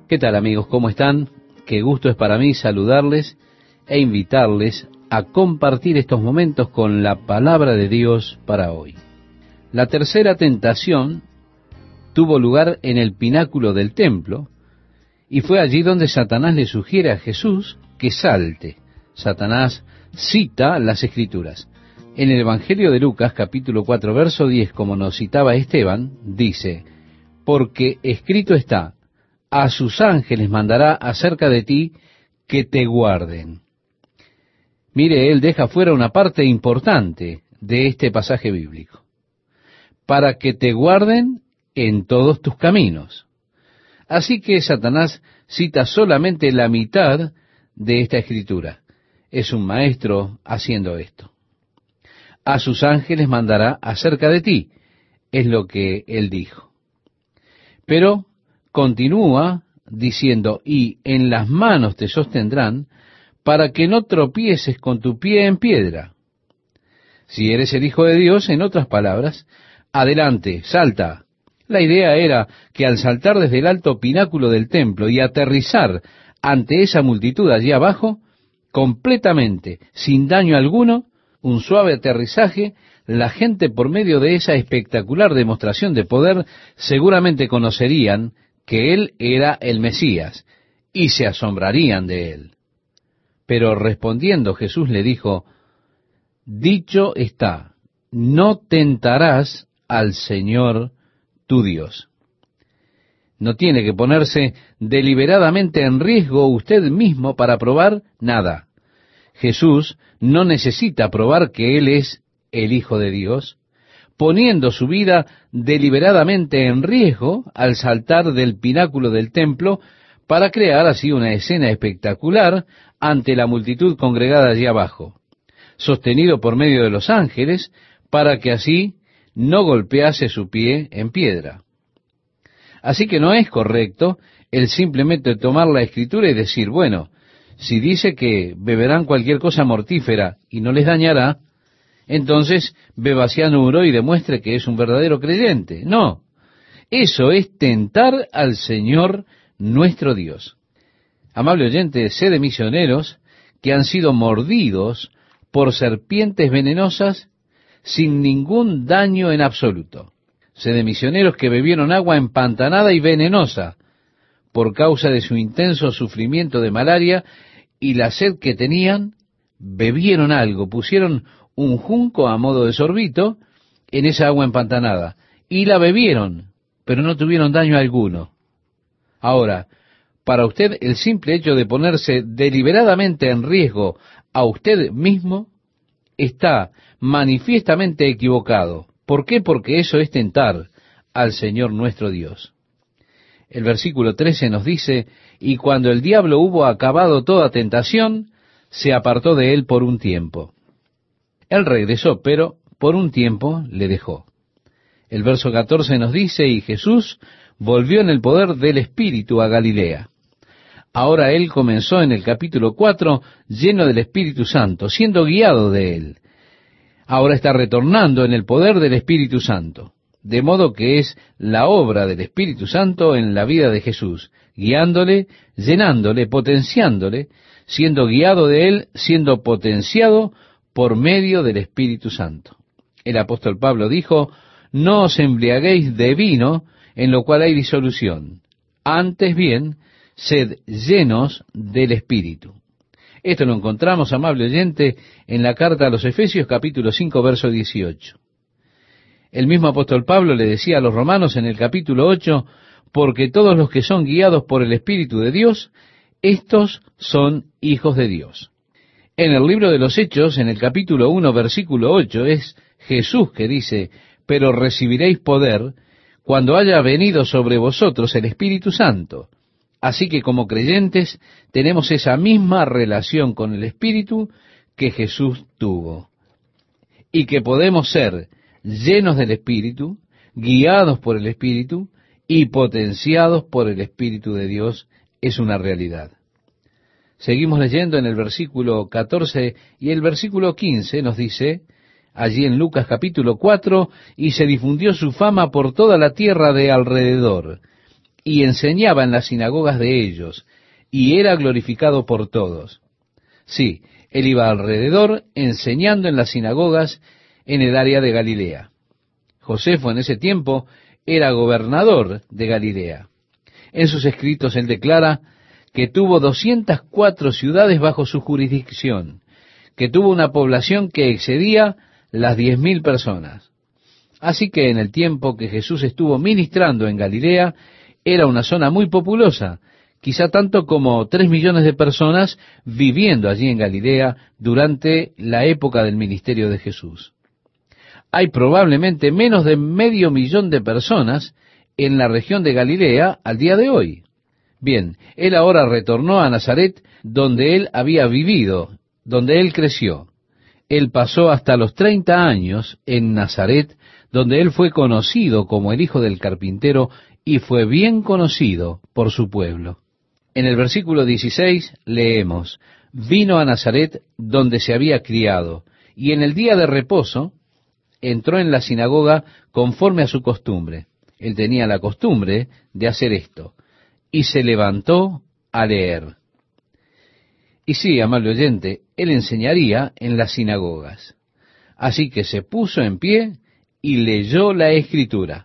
¿Qué tal, amigos? ¿Cómo están? Qué gusto es para mí saludarles e invitarles a compartir estos momentos con la palabra de Dios para hoy. La tercera tentación tuvo lugar en el pináculo del templo y fue allí donde Satanás le sugiere a Jesús que salte. Satanás cita las Escrituras. En el Evangelio de Lucas, capítulo 4, verso 10, como nos citaba Esteban, dice: porque escrito está, a sus ángeles mandará acerca de ti que te guarden. Mire, él deja fuera una parte importante de este pasaje bíblico. Para que te guarden en todos tus caminos. Así que Satanás cita solamente la mitad de esta escritura. Es un maestro haciendo esto. A sus ángeles mandará acerca de ti, es lo que él dijo. Pero continúa diciendo, y en las manos te sostendrán para que no tropieces con tu pie en piedra. Si eres el Hijo de Dios, en otras palabras, adelante, salta. La idea era que al saltar desde el alto pináculo del templo y aterrizar ante esa multitud allí abajo, completamente, sin daño alguno, un suave aterrizaje, la gente por medio de esa espectacular demostración de poder seguramente conocerían que él era el Mesías y se asombrarían de él. Pero respondiendo Jesús le dijo: dicho está, no tentarás al Señor tu Dios. No tiene que ponerse deliberadamente en riesgo usted mismo para probar nada. Jesús no necesita probar que Él es el Hijo de Dios, poniendo su vida deliberadamente en riesgo al saltar del pináculo del templo para crear así una escena espectacular ante la multitud congregada allí abajo, sostenido por medio de los ángeles para que así no golpease su pie en piedra. Así que no es correcto el simplemente tomar la Escritura y decir, bueno, si dice que beberán cualquier cosa mortífera y no les dañará, entonces beba cianuro y demuestre que es un verdadero creyente. No, eso es tentar al Señor nuestro Dios. Amable oyente, sé de misioneros que han sido mordidos por serpientes venenosas sin ningún daño en absoluto. Sé de misioneros que bebieron agua empantanada y venenosa por causa de su intenso sufrimiento de malaria y la sed que tenían. Bebieron algo, pusieron un junco a modo de sorbito en esa agua empantanada y la bebieron, pero no tuvieron daño alguno. Ahora, para usted el simple hecho de ponerse deliberadamente en riesgo a usted mismo está manifiestamente equivocado. ¿Por qué? Porque eso es tentar al Señor nuestro Dios. El versículo 13 nos dice: y cuando el diablo hubo acabado toda tentación, se apartó de él por un tiempo. Él regresó, pero por un tiempo le dejó. El verso 14 nos dice: y Jesús volvió en el poder del Espíritu a Galilea. Ahora él comenzó en el capítulo 4 lleno del Espíritu Santo, siendo guiado de él. Ahora está retornando en el poder del Espíritu Santo. De modo que es la obra del Espíritu Santo en la vida de Jesús, guiándole, llenándole, potenciándole, siendo guiado de él, siendo potenciado por medio del Espíritu Santo. El apóstol Pablo dijo: no os embriaguéis de vino, en lo cual hay disolución. Antes bien, sed llenos del Espíritu. Esto lo encontramos, amable oyente, en la carta a los Efesios, capítulo 5, verso 18. El mismo apóstol Pablo le decía a los romanos en el capítulo 8, porque todos los que son guiados por el Espíritu de Dios, estos son hijos de Dios. En el libro de los Hechos, en el capítulo 1, versículo 8, es Jesús que dice: pero recibiréis poder cuando haya venido sobre vosotros el Espíritu Santo. Así que como creyentes tenemos esa misma relación con el Espíritu que Jesús tuvo. Y que podemos ser llenos del Espíritu, guiados por el Espíritu y potenciados por el Espíritu de Dios, es una realidad. Seguimos leyendo en el versículo 14 y el versículo 15 nos dice, allí en Lucas capítulo 4, y se difundió su fama por toda la tierra de alrededor, y enseñaba en las sinagogas de ellos, y era glorificado por todos. Sí, él iba alrededor enseñando en las sinagogas en el área de Galilea. Josefo en ese tiempo era gobernador de Galilea. En sus escritos él declara que tuvo 204 ciudades bajo su jurisdicción, que tuvo una población que excedía las 10.000 personas. Así que en el tiempo que Jesús estuvo ministrando en Galilea, era una zona muy populosa, quizá tanto como 3 millones de personas viviendo allí en Galilea durante la época del ministerio de Jesús. Hay probablemente menos de 500.000 de personas en la región de Galilea al día de hoy. Bien, él ahora retornó a Nazaret, donde él había vivido, donde él creció. Él pasó hasta los 30 años en Nazaret, donde él fue conocido como el hijo del carpintero y fue bien conocido por su pueblo. En el versículo 16 leemos, vino a Nazaret donde se había criado, y en el día de reposo entró en la sinagoga conforme a su costumbre. Él tenía la costumbre de hacer esto, y se levantó a leer. Y sí, amable oyente, él enseñaría en las sinagogas. Así que se puso en pie y leyó la Escritura.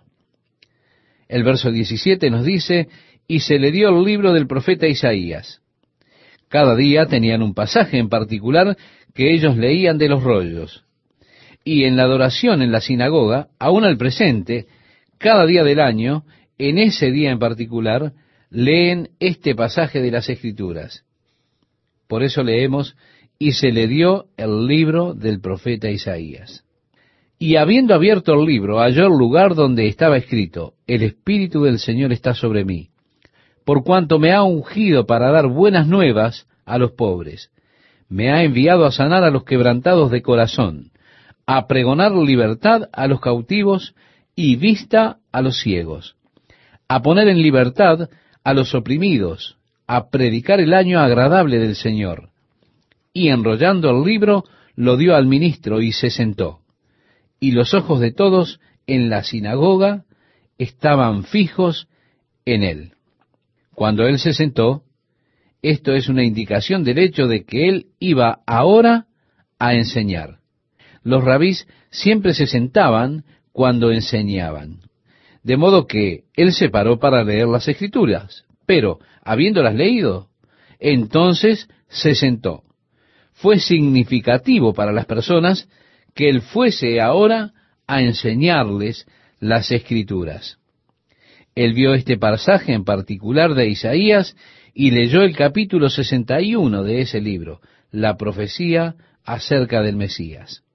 El verso 17 nos dice, y se le dio el libro del profeta Isaías. Cada día tenían un pasaje en particular que ellos leían de los rollos. Y en la adoración en la sinagoga, aún al presente, cada día del año, en ese día en particular, leen este pasaje de las Escrituras. Por eso leemos, y se le dio el libro del profeta Isaías. Y habiendo abierto el libro, halló el lugar donde estaba escrito, el Espíritu del Señor está sobre mí, por cuanto me ha ungido para dar buenas nuevas a los pobres. Me ha enviado a sanar a los quebrantados de corazón, a pregonar libertad a los cautivos y vista a los ciegos, a poner en libertad a los oprimidos, a predicar el año agradable del Señor. Y enrollando el libro, lo dio al ministro y se sentó. Y los ojos de todos en la sinagoga estaban fijos en él. Cuando él se sentó, esto es una indicación del hecho de que él iba ahora a enseñar. Los rabís siempre se sentaban cuando enseñaban, de modo que él se paró para leer las Escrituras, pero habiéndolas leído, entonces se sentó. Fue significativo para las personas que él fuese ahora a enseñarles las Escrituras. Él vio este pasaje en particular de Isaías y leyó el capítulo 61 de ese libro, la profecía acerca del Mesías.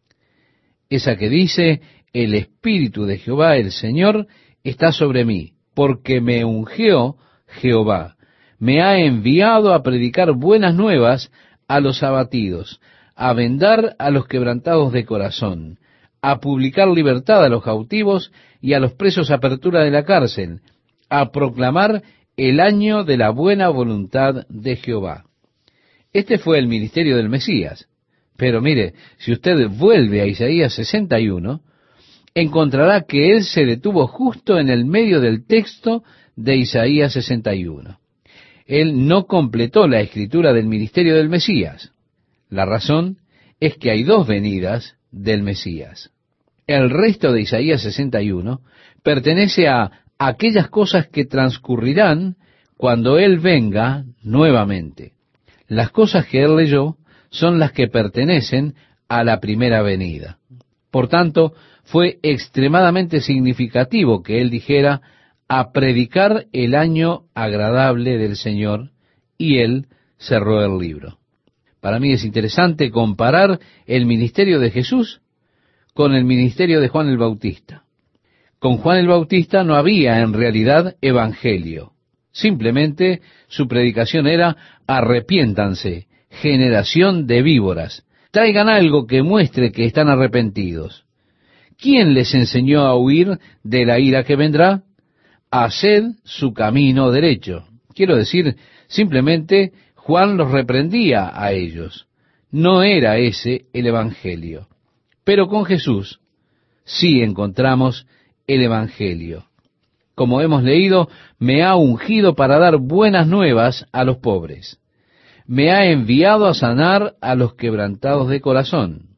Esa que dice, el Espíritu de Jehová, el Señor, está sobre mí, porque me ungió Jehová, me ha enviado a predicar buenas nuevas a los abatidos, a vendar a los quebrantados de corazón, a publicar libertad a los cautivos y a los presos apertura de la cárcel, a proclamar el año de la buena voluntad de Jehová. Este fue el ministerio del Mesías. Pero mire, si usted vuelve a Isaías 61, encontrará que él se detuvo justo en el medio del texto de Isaías 61. Él no completó la escritura del ministerio del Mesías. La razón es que hay dos venidas del Mesías. El resto de Isaías 61 pertenece a aquellas cosas que transcurrirán cuando Él venga nuevamente. Las cosas que Él leyó son las que pertenecen a la primera venida. Por tanto, fue extremadamente significativo que Él dijera a predicar el año agradable del Señor, y Él cerró el libro. Para mí es interesante comparar el ministerio de Jesús con el ministerio de Juan el Bautista. Con Juan el Bautista no había en realidad evangelio. Simplemente su predicación era arrepiéntanse, generación de víboras, traigan algo que muestre que están arrepentidos. ¿Quién les enseñó a huir de la ira que vendrá? Haced su camino derecho. Quiero decir, simplemente Juan los reprendía a ellos. No era ese el evangelio. Pero con Jesús sí encontramos el evangelio. como hemos leído, me ha ungido para dar buenas nuevas a los pobres. Me ha enviado a sanar a los quebrantados de corazón.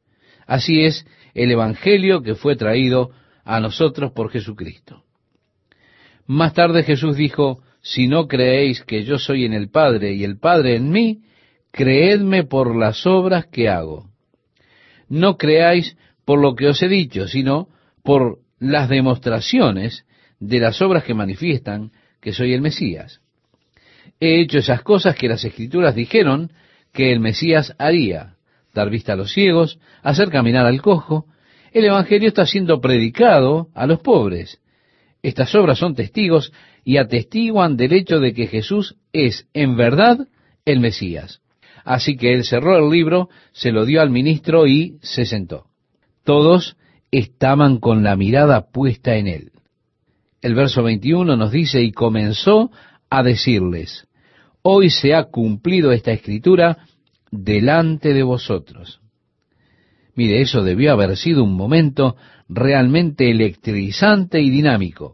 Así es el evangelio que fue traído a nosotros por Jesucristo. Más tarde Jesús dijo, si no creéis que yo soy en el Padre y el Padre en mí, creedme por las obras que hago. No creáis por lo que os he dicho, sino por las demostraciones de las obras que manifiestan que soy el Mesías. He hecho esas cosas que las Escrituras dijeron que el Mesías haría: dar vista a los ciegos, hacer caminar al cojo. El Evangelio está siendo predicado a los pobres. Estas obras son testigos y atestiguan del hecho de que Jesús es, en verdad, el Mesías. Así que él cerró el libro, se lo dio al ministro y se sentó. Todos estaban con la mirada puesta en él. El verso 21 nos dice, y comenzó a decirles, hoy se ha cumplido esta escritura delante de vosotros. Mire, eso debió haber sido un momento realmente electrizante y dinámico.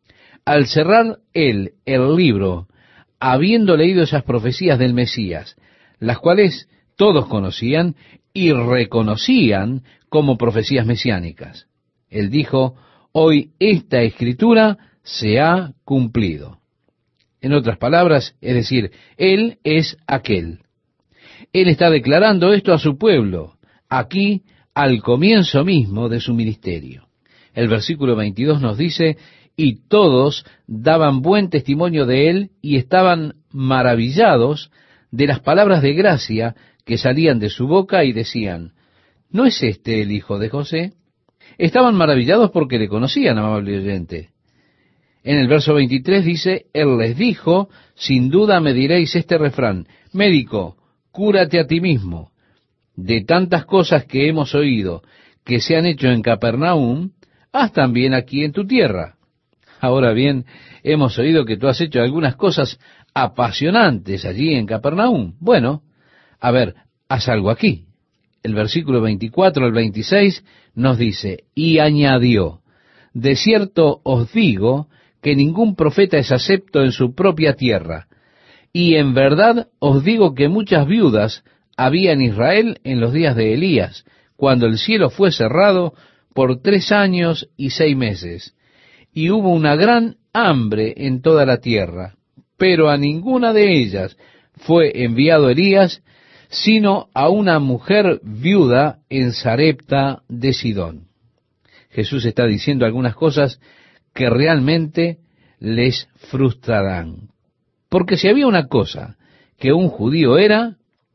Al cerrar él el libro, habiendo leído esas profecías del Mesías, las cuales todos conocían y reconocían como profecías mesiánicas, él dijo, hoy esta escritura se ha cumplido. En otras palabras, es decir, él es aquel. Él está declarando esto a su pueblo, aquí al comienzo mismo de su ministerio. El versículo 22 nos dice, y todos daban buen testimonio de él y estaban maravillados de las palabras de gracia que salían de su boca y decían, ¿no es este el hijo de José? Estaban maravillados porque le conocían, amable oyente. En el verso 23 dice, él les dijo, sin duda me diréis este refrán, médico, cúrate a ti mismo. De tantas cosas que hemos oído que se han hecho en Capernaum, haz también aquí en tu tierra. Ahora bien, hemos oído que tú has hecho algunas cosas apasionantes allí en Capernaum. Bueno, a ver, haz algo aquí. El versículo 24 al 26 nos dice, y añadió, de cierto os digo que ningún profeta es acepto en su propia tierra, y en verdad os digo que muchas viudas había en Israel en los días de Elías, cuando el cielo fue cerrado por 3 años y 6 meses, y hubo una gran hambre en toda la tierra, pero a ninguna de ellas fue enviado Elías, sino a una mujer viuda en Sarepta de Sidón. Jesús está diciendo algunas cosas que realmente les frustrarán. Porque si había una cosa que un judío era,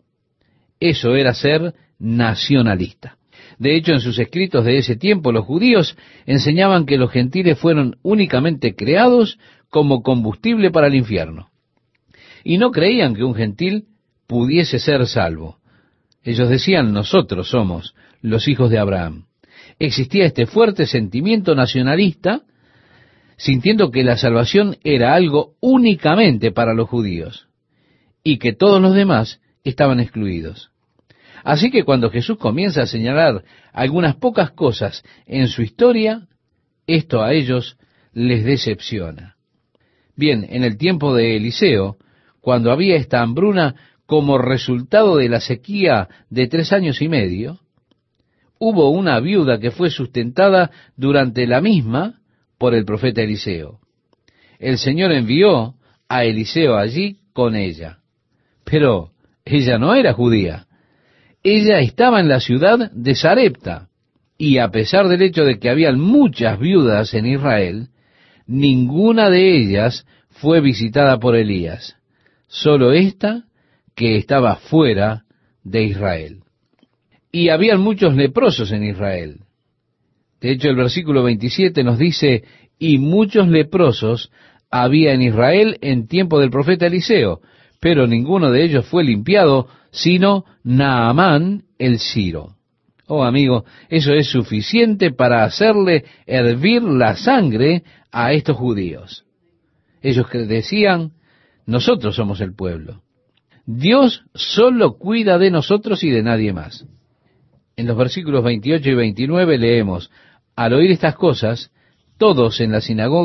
eso era ser nacionalista. De hecho, en sus escritos de ese tiempo, los judíos enseñaban que los gentiles fueron únicamente creados como combustible para el infierno. Y no creían que un gentil pudiese ser salvo. Ellos decían, nosotros somos los hijos de Abraham. Existía este fuerte sentimiento nacionalista, sintiendo que la salvación era algo únicamente para los judíos, y que todos los demás estaban excluidos. Así que cuando Jesús comienza a señalar algunas pocas cosas en su historia, esto a ellos les decepciona. Bien, en el tiempo de Eliseo, cuando había esta hambruna como resultado de la sequía de 3 años y medio, hubo una viuda que fue sustentada durante la misma por el profeta Eliseo. El Señor envió a Eliseo allí con ella, pero ella no era judía. Ella estaba en la ciudad de Sarepta, y a pesar del hecho de que habían muchas viudas en Israel, ninguna de ellas fue visitada por Elías, solo esta que estaba fuera de Israel. Y habían muchos leprosos en Israel. De hecho, el versículo 27 nos dice, y muchos leprosos había en Israel en tiempo del profeta Eliseo, pero ninguno de ellos fue limpiado, sino Naamán el Siro. Oh, amigo, eso es suficiente para hacerle hervir la sangre a estos judíos. Ellos decían, nosotros somos el pueblo. Dios solo cuida de nosotros y de nadie más. En los versículos 28 y 29 leemos, al oír estas cosas, todos en la sinagoga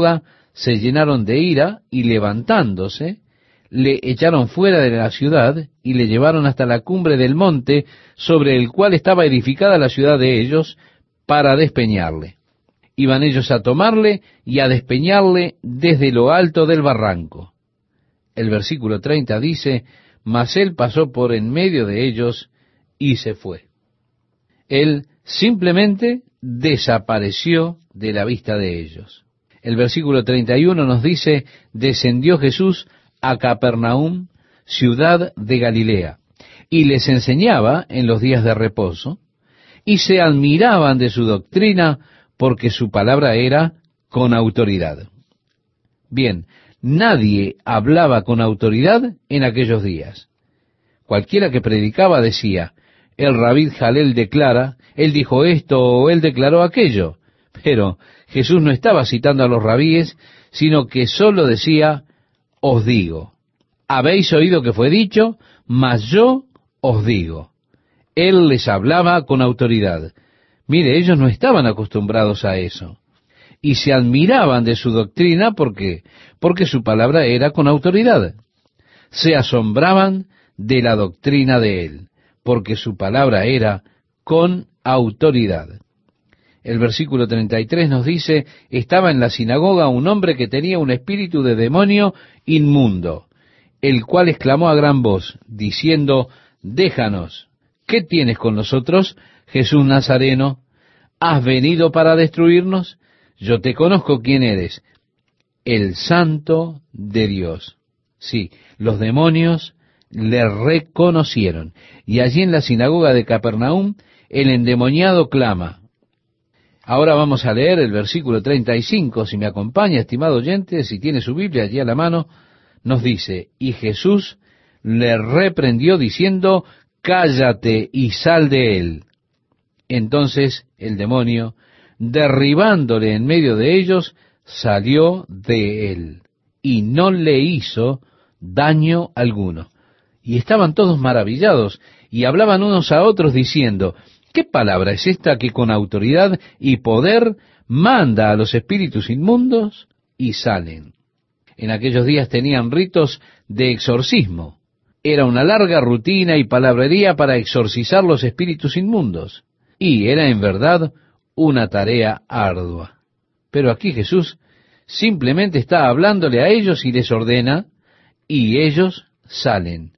se llenaron de ira y levantándose, le echaron fuera de la ciudad y le llevaron hasta la cumbre del monte sobre el cual estaba edificada la ciudad de ellos para despeñarle. Iban ellos a tomarle y a despeñarle desde lo alto del barranco. El versículo 30 dice, mas él pasó por en medio de ellos y se fue. Él simplemente desapareció de la vista de ellos. El versículo 31 nos dice, descendió Jesús a Capernaum, ciudad de Galilea, y les enseñaba en los días de reposo, y se admiraban de su doctrina, porque su palabra era con autoridad. Bien, nadie hablaba con autoridad en aquellos días. Cualquiera que predicaba decía, el rabí Jalel declara, él dijo esto o él declaró aquello. Pero Jesús no estaba citando a los rabíes, sino que sólo decía, os digo. Habéis oído que fue dicho, mas yo os digo. Él les hablaba con autoridad. Mire, ellos no estaban acostumbrados a eso. Y se admiraban de su doctrina porque su palabra era con autoridad. Se asombraban de la doctrina de él, porque su palabra era con autoridad. El versículo 33 nos dice, estaba en la sinagoga un hombre que tenía un espíritu de demonio inmundo, el cual exclamó a gran voz, diciendo, déjanos, ¿qué tienes con nosotros, Jesús Nazareno? ¿Has venido para destruirnos? Yo te conozco quién eres, el Santo de Dios. Sí, los demonios le reconocieron, y allí en la sinagoga de Capernaum, el endemoniado clama. Ahora vamos a leer el versículo 35, si me acompaña, estimado oyente, si tiene su Biblia allí a la mano, nos dice, y Jesús le reprendió diciendo, cállate y sal de él. Entonces el demonio, derribándole en medio de ellos, salió de él, y no le hizo daño alguno. Y estaban todos maravillados, y hablaban unos a otros diciendo, ¿qué palabra es esta que con autoridad y poder manda a los espíritus inmundos y salen? En aquellos días tenían ritos de exorcismo. Era una larga rutina y palabrería para exorcizar los espíritus inmundos. Y era en verdad una tarea ardua. Pero aquí Jesús simplemente está hablándole a ellos y les ordena, y ellos salen.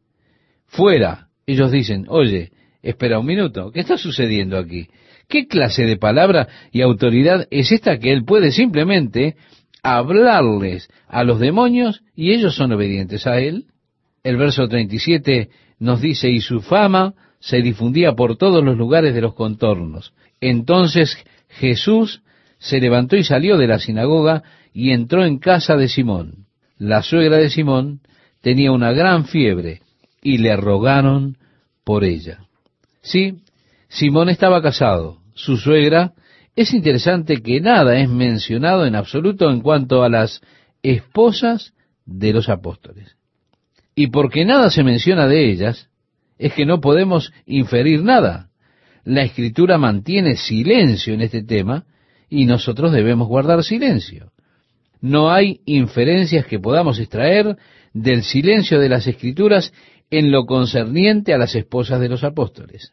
Fuera, ellos dicen, oye, espera un minuto, ¿qué está sucediendo aquí? ¿Qué clase de palabra y autoridad es esta que él puede simplemente hablarles a los demonios y ellos son obedientes a él? El verso 37 nos dice, y su fama se difundía por todos los lugares de los contornos. Entonces Jesús se levantó y salió de la sinagoga y entró en casa de Simón. La suegra de Simón tenía una gran fiebre y le rogaron por ella. Sí, Simón estaba casado. Su suegra, es interesante que nada es mencionado en absoluto en cuanto a las esposas de los apóstoles. Y porque nada se menciona de ellas, es que no podemos inferir nada. La Escritura mantiene silencio en este tema y nosotros debemos guardar silencio. No hay inferencias que podamos extraer del silencio de las Escrituras en lo concerniente a las esposas de los apóstoles.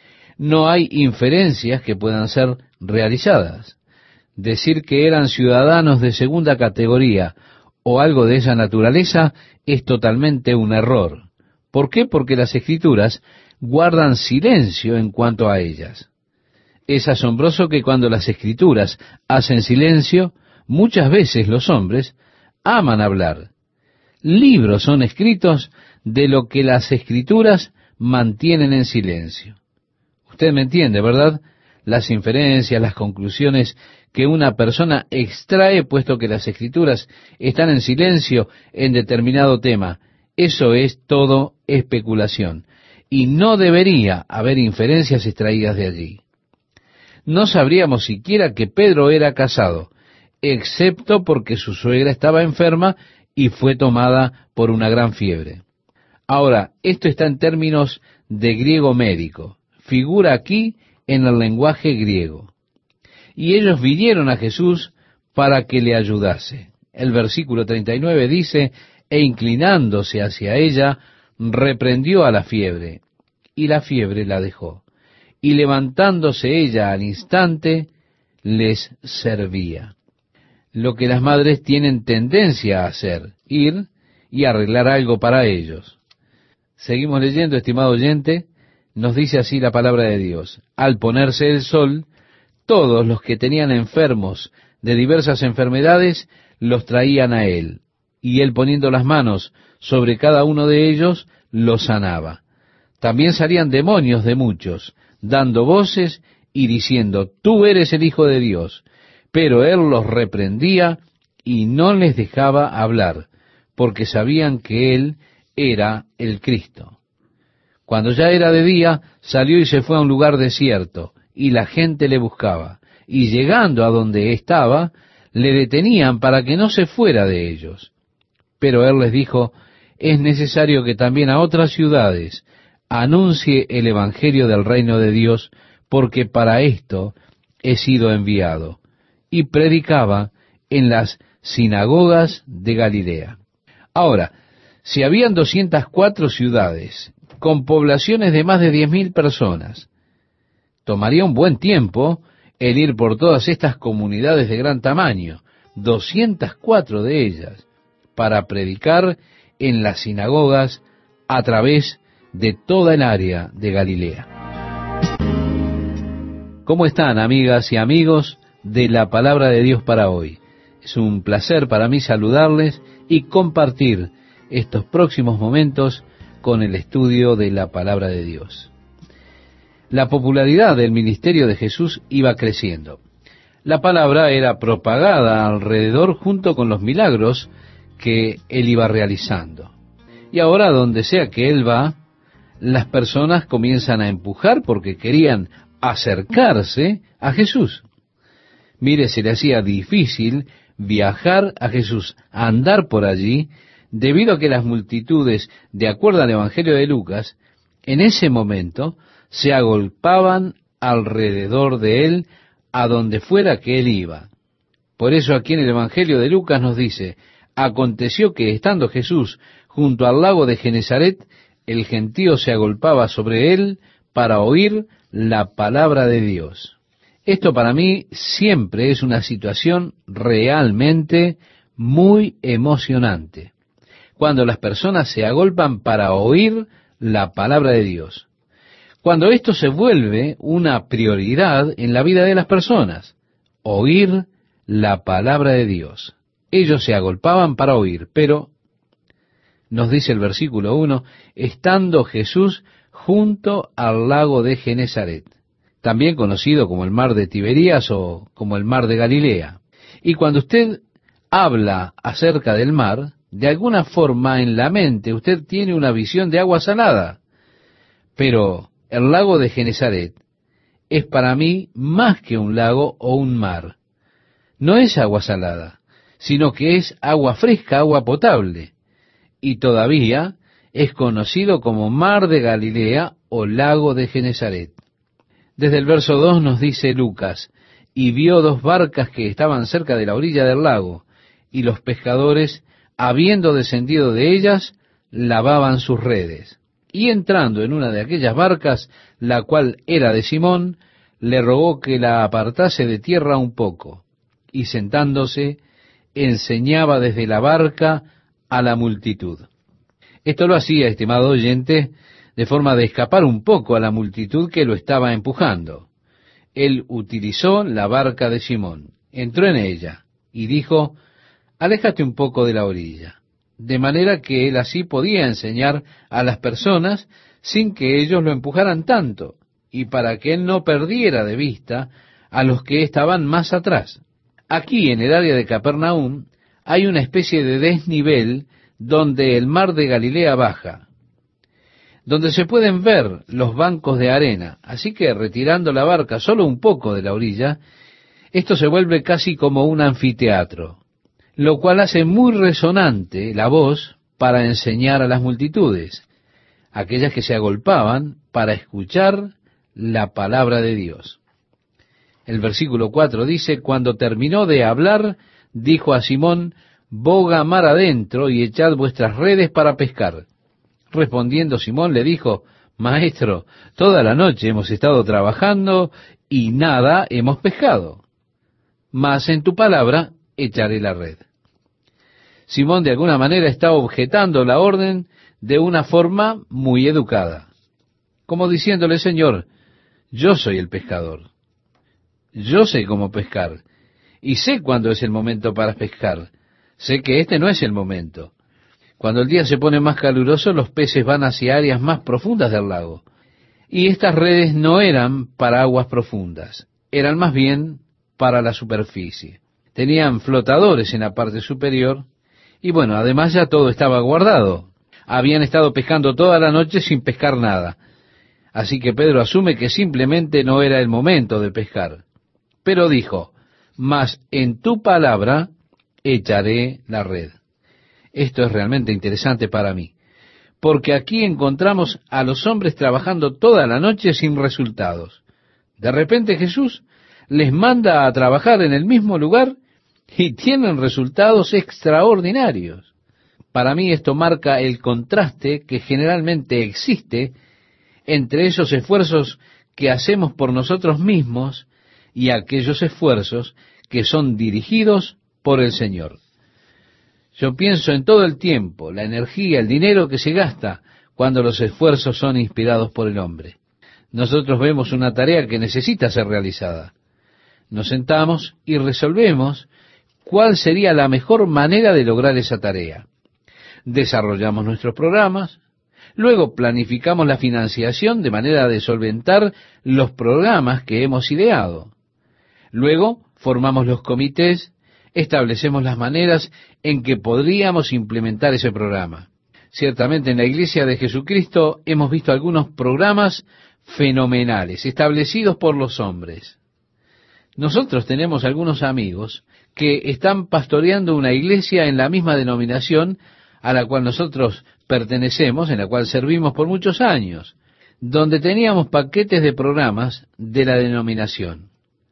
No hay inferencias que puedan ser realizadas. Decir que eran ciudadanos de segunda categoría o algo de esa naturaleza es totalmente un error. ¿Por qué? Porque las Escrituras guardan silencio en cuanto a ellas. Es asombroso que cuando las Escrituras hacen silencio, muchas veces los hombres aman hablar. Libros son escritos de lo que las Escrituras mantienen en silencio. Usted me entiende, ¿verdad? Las inferencias, las conclusiones que una persona extrae, puesto que las Escrituras están en silencio en determinado tema, eso es todo especulación. Y no debería haber inferencias extraídas de allí. No sabríamos siquiera que Pedro era casado, excepto porque su suegra estaba enferma y fue tomada por una gran fiebre. Ahora, esto está en términos de griego médico. Figura aquí en el lenguaje griego. Y ellos vinieron a Jesús para que le ayudase. El versículo 39 dice, e inclinándose hacia ella, reprendió a la fiebre, y la fiebre la dejó. Y levantándose ella al instante, les servía. Lo que las madres tienen tendencia a hacer, ir y arreglar algo para ellos. Seguimos leyendo, estimado oyente, nos dice así la palabra de Dios. Al ponerse el sol, todos los que tenían enfermos de diversas enfermedades, los traían a él, y él poniendo las manos sobre cada uno de ellos, los sanaba. También salían demonios de muchos, dando voces y diciendo, tú eres el Hijo de Dios. Pero él los reprendía y no les dejaba hablar, porque sabían que él era el Cristo. Cuando ya era de día, salió y se fue a un lugar desierto, y la gente le buscaba, y llegando a donde estaba, le detenían para que no se fuera de ellos. Pero él les dijo, es necesario que también a otras ciudades anuncie el Evangelio del reino de Dios, porque para esto he sido enviado. Y predicaba en las sinagogas de Galilea. Ahora, si habían 204 ciudades, con poblaciones de más de 10.000 personas, tomaría un buen tiempo el ir por todas estas comunidades de gran tamaño, 204 de ellas, para predicar en las sinagogas a través de toda el área de Galilea. ¿Cómo están, amigas y amigos de la palabra de Dios para hoy? Es un placer para mí saludarles y compartir estos próximos momentos con el estudio de la palabra de Dios. La popularidad del ministerio de Jesús iba creciendo. La palabra era propagada alrededor junto con los milagros que él iba realizando. Y ahora, donde sea que él va, las personas comienzan a empujar porque querían acercarse a Jesús. Mire, se le hacía difícil viajar a Jesús, andar por allí, debido a que las multitudes, de acuerdo al Evangelio de Lucas, en ese momento se agolpaban alrededor de él a donde fuera que él iba. Por eso aquí en el Evangelio de Lucas nos dice, aconteció que estando Jesús junto al lago de Genesaret, el gentío se agolpaba sobre él para oír la palabra de Dios. Esto para mí siempre es una situación realmente muy emocionante, cuando las personas se agolpan para oír la palabra de Dios. Cuando esto se vuelve una prioridad en la vida de las personas, oír la palabra de Dios. Ellos se agolpaban para oír, pero, nos dice el versículo 1, estando Jesús junto al lago de Genesaret, también conocido como el mar de Tiberías o como el mar de Galilea. Y cuando usted habla acerca del mar, de alguna forma en la mente usted tiene una visión de agua salada, pero el lago de Genesaret es para mí más que un lago o un mar. No es agua salada, sino que es agua fresca, agua potable, y todavía es conocido como mar de Galilea o lago de Genesaret. Desde el verso 2 nos dice Lucas, y vio 2 barcas que estaban cerca de la orilla del lago, y los pescadores, habiendo descendido de ellas, lavaban sus redes. Y entrando en una de aquellas barcas, la cual era de Simón, le rogó que la apartase de tierra un poco, y sentándose, enseñaba desde la barca a la multitud. Esto lo hacía, estimado oyente, de forma de escapar un poco a la multitud que lo estaba empujando. Él utilizó la barca de Simón, entró en ella, y dijo, aléjate un poco de la orilla, de manera que él así podía enseñar a las personas sin que ellos lo empujaran tanto, y para que él no perdiera de vista a los que estaban más atrás. Aquí, en el área de Capernaum, hay una especie de desnivel donde el mar de Galilea baja, donde se pueden ver los bancos de arena, así que retirando la barca solo un poco de la orilla, esto se vuelve casi como un anfiteatro, lo cual hace muy resonante la voz para enseñar a las multitudes, aquellas que se agolpaban para escuchar la palabra de Dios. El versículo 4 dice, cuando terminó de hablar, dijo a Simón, boga mar adentro y echad vuestras redes para pescar. Respondiendo Simón le dijo, Maestro, toda la noche hemos estado trabajando y nada hemos pescado. Mas en tu palabra echaré la red. Simón de alguna manera está objetando la orden de una forma muy educada, como diciéndole, Señor, yo soy el pescador. Yo sé cómo pescar y sé cuándo es el momento para pescar. Sé que este no es el momento. Cuando el día se pone más caluroso, los peces van hacia áreas más profundas del lago. Y estas redes no eran para aguas profundas, eran más bien para la superficie. Tenían flotadores en la parte superior y bueno, además ya todo estaba guardado. Habían estado pescando toda la noche sin pescar nada. Así que Pedro asume que simplemente no era el momento de pescar. Pero dijo, mas en tu palabra echaré la red. Esto es realmente interesante para mí, porque aquí encontramos a los hombres trabajando toda la noche sin resultados. De repente Jesús les manda a trabajar en el mismo lugar y tienen resultados extraordinarios. Para mí esto marca el contraste que generalmente existe entre esos esfuerzos que hacemos por nosotros mismos y aquellos esfuerzos que son dirigidos por el Señor. Yo pienso en todo el tiempo, la energía, el dinero que se gasta cuando los esfuerzos son inspirados por el hombre. Nosotros vemos una tarea que necesita ser realizada. Nos sentamos y resolvemos cuál sería la mejor manera de lograr esa tarea. Desarrollamos nuestros programas, luego planificamos la financiación de manera de solventar los programas que hemos ideado. Luego formamos los comités, establecemos las maneras en que podríamos implementar ese programa. Ciertamente en la Iglesia de Jesucristo hemos visto algunos programas fenomenales, establecidos por los hombres. Nosotros tenemos algunos amigos que están pastoreando una iglesia en la misma denominación a la cual nosotros pertenecemos, en la cual servimos por muchos años, donde teníamos paquetes de programas de la denominación.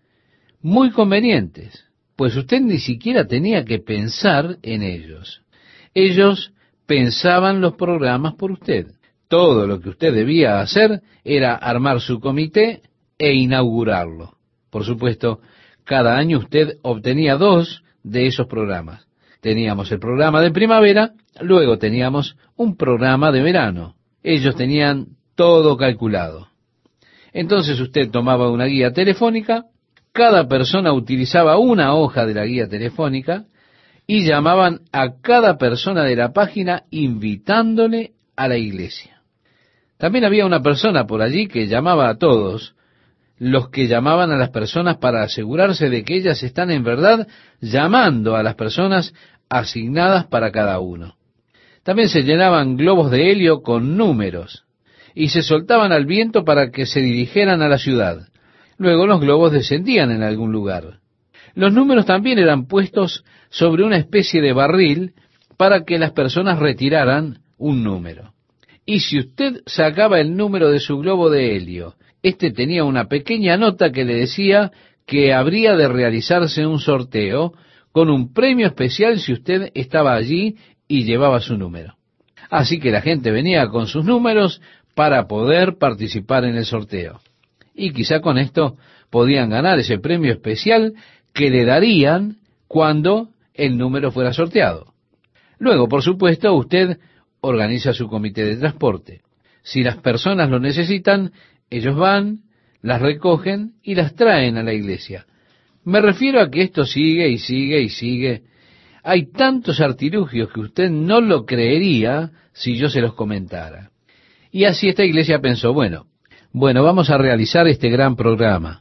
Muy convenientes, pues usted ni siquiera tenía que pensar en ellos. Ellos pensaban los programas por usted. Todo lo que usted debía hacer era armar su comité e inaugurarlo. Por supuesto, cada año usted obtenía 2 de esos programas. Teníamos el programa de primavera, luego teníamos un programa de verano. Ellos tenían todo calculado. Entonces usted tomaba una guía telefónica, cada persona utilizaba una hoja de la guía telefónica y llamaban a cada persona de la página invitándole a la iglesia. También había una persona por allí que llamaba a todos los que llamaban a las personas para asegurarse de que ellas están en verdad llamando a las personas asignadas para cada uno. También se llenaban globos de helio con números y se soltaban al viento para que se dirigieran a la ciudad. Luego los globos descendían en algún lugar. Los números también eran puestos sobre una especie de barril para que las personas retiraran un número. Y si usted sacaba el número de su globo de helio, este tenía una pequeña nota que le decía que habría de realizarse un sorteo con un premio especial si usted estaba allí y llevaba su número. Así que la gente venía con sus números para poder participar en el sorteo. Y quizá con esto podían ganar ese premio especial que le darían cuando el número fuera sorteado. Luego, por supuesto, usted organiza su comité de transporte. Si las personas lo necesitan, ellos van, las recogen y las traen a la iglesia. Me refiero a que esto sigue y sigue y sigue. Hay tantos artilugios que usted no lo creería si yo se los comentara. Y así esta iglesia pensó, bueno, vamos a realizar este gran programa.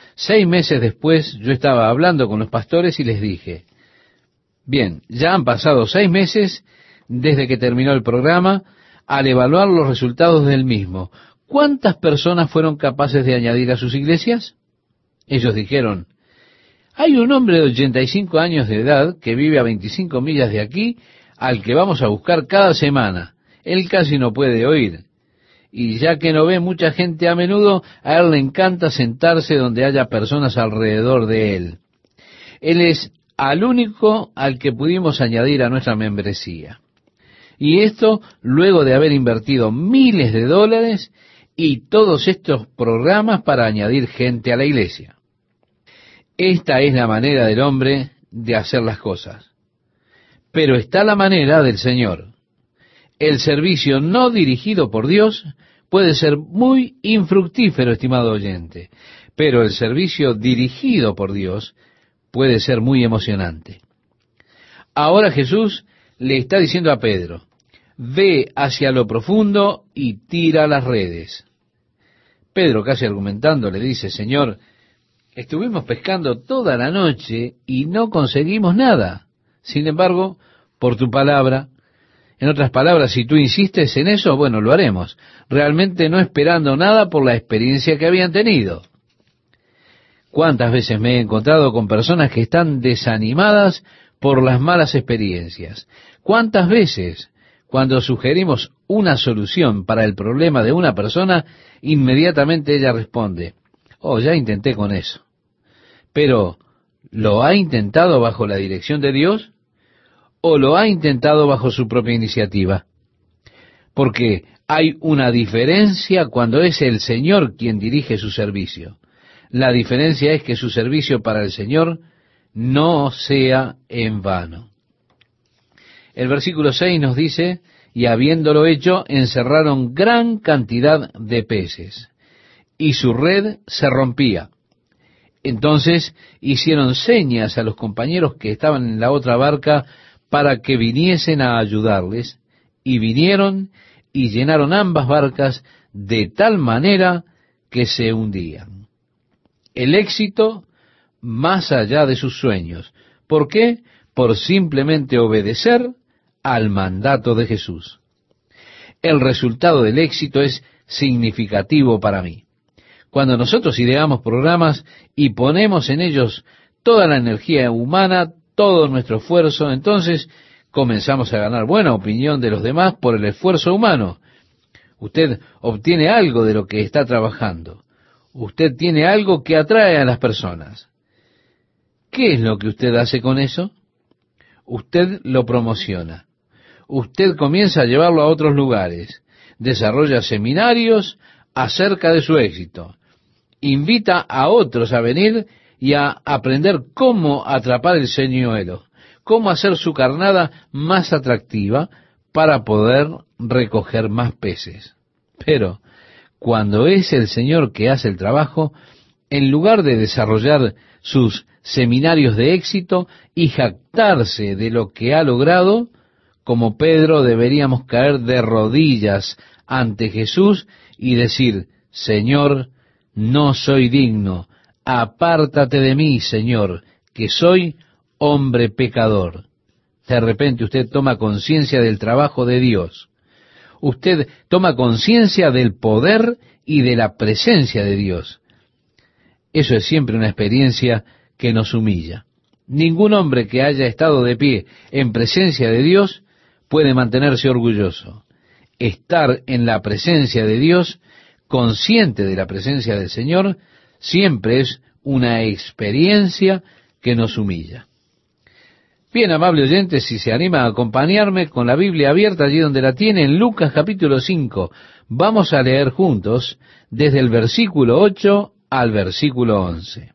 6 meses después yo estaba hablando con los pastores y les dije, bien, ya han pasado 6 meses desde que terminó el programa. Al evaluar los resultados del mismo, ¿cuántas personas fueron capaces de añadir a sus iglesias? Ellos dijeron, hay un hombre de 85 años de edad que vive a 25 millas de aquí, al que vamos a buscar cada semana. Él casi no puede oír. y ya que no ve mucha gente a menudo, a él le encanta sentarse donde haya personas alrededor de él. Él es al único al que pudimos añadir a nuestra membresía. Y esto luego de haber invertido miles de dólares y todos estos programas para añadir gente a la iglesia. Esta es la manera del hombre de hacer las cosas. Pero está la manera del Señor. El servicio no dirigido por Dios puede ser muy infructífero, estimado oyente, pero el servicio dirigido por Dios puede ser muy emocionante. Ahora Jesús le está diciendo a Pedro, ve hacia lo profundo y tira las redes. Pedro, casi argumentando, le dice, Señor, estuvimos pescando toda la noche y no conseguimos nada. Sin embargo, por tu palabra, en otras palabras, si tú insistes en eso, bueno, lo haremos, realmente no esperando nada por la experiencia que habían tenido. ¿Cuántas veces me he encontrado con personas que están desanimadas por las malas experiencias? ¿Cuántas veces, cuando sugerimos una solución para el problema de una persona, inmediatamente ella responde, oh, ya intenté con eso? Pero, ¿lo ha intentado bajo la dirección de Dios? ¿O lo ha intentado bajo su propia iniciativa? Porque hay una diferencia cuando es el Señor quien dirige su servicio. La diferencia es que su servicio para el Señor no sea en vano. El versículo 6 nos dice, y habiéndolo hecho, encerraron gran cantidad de peces, y su red se rompía. Entonces hicieron señas a los compañeros que estaban en la otra barca para que viniesen a ayudarles, y vinieron y llenaron ambas barcas de tal manera que se hundían. El éxito más allá de sus sueños. ¿Por qué? Por simplemente obedecer al mandato de Jesús. El resultado del éxito es significativo para mí. Cuando nosotros ideamos programas y ponemos en ellos toda la energía humana, todo nuestro esfuerzo, entonces comenzamos a ganar buena opinión de los demás por el esfuerzo humano. Usted obtiene algo de lo que está trabajando. Usted tiene algo que atrae a las personas. ¿Qué es lo que usted hace con eso? Usted lo promociona. Usted comienza a llevarlo a otros lugares. Desarrolla seminarios acerca de su éxito. Invita a otros a venir y a aprender cómo atrapar el señuelo, cómo hacer su carnada más atractiva para poder recoger más peces. Pero cuando es el Señor que hace el trabajo, en lugar de desarrollar sus seminarios de éxito y jactarse de lo que ha logrado, como Pedro deberíamos caer de rodillas ante Jesús y decir, Señor, no soy digno, apártate de mí, Señor, que soy hombre pecador. De repente usted toma conciencia del trabajo de Dios. Usted toma conciencia del poder y de la presencia de Dios. Eso es siempre una experiencia que nos humilla. Ningún hombre que haya estado de pie en presencia de Dios puede mantenerse orgulloso. Estar en la presencia de Dios, consciente de la presencia del Señor, siempre es una experiencia que nos humilla. Bien, amable oyente, si se anima a acompañarme con la Biblia abierta allí donde la tiene, en Lucas capítulo 5, vamos a leer juntos desde el versículo 8 al versículo 11.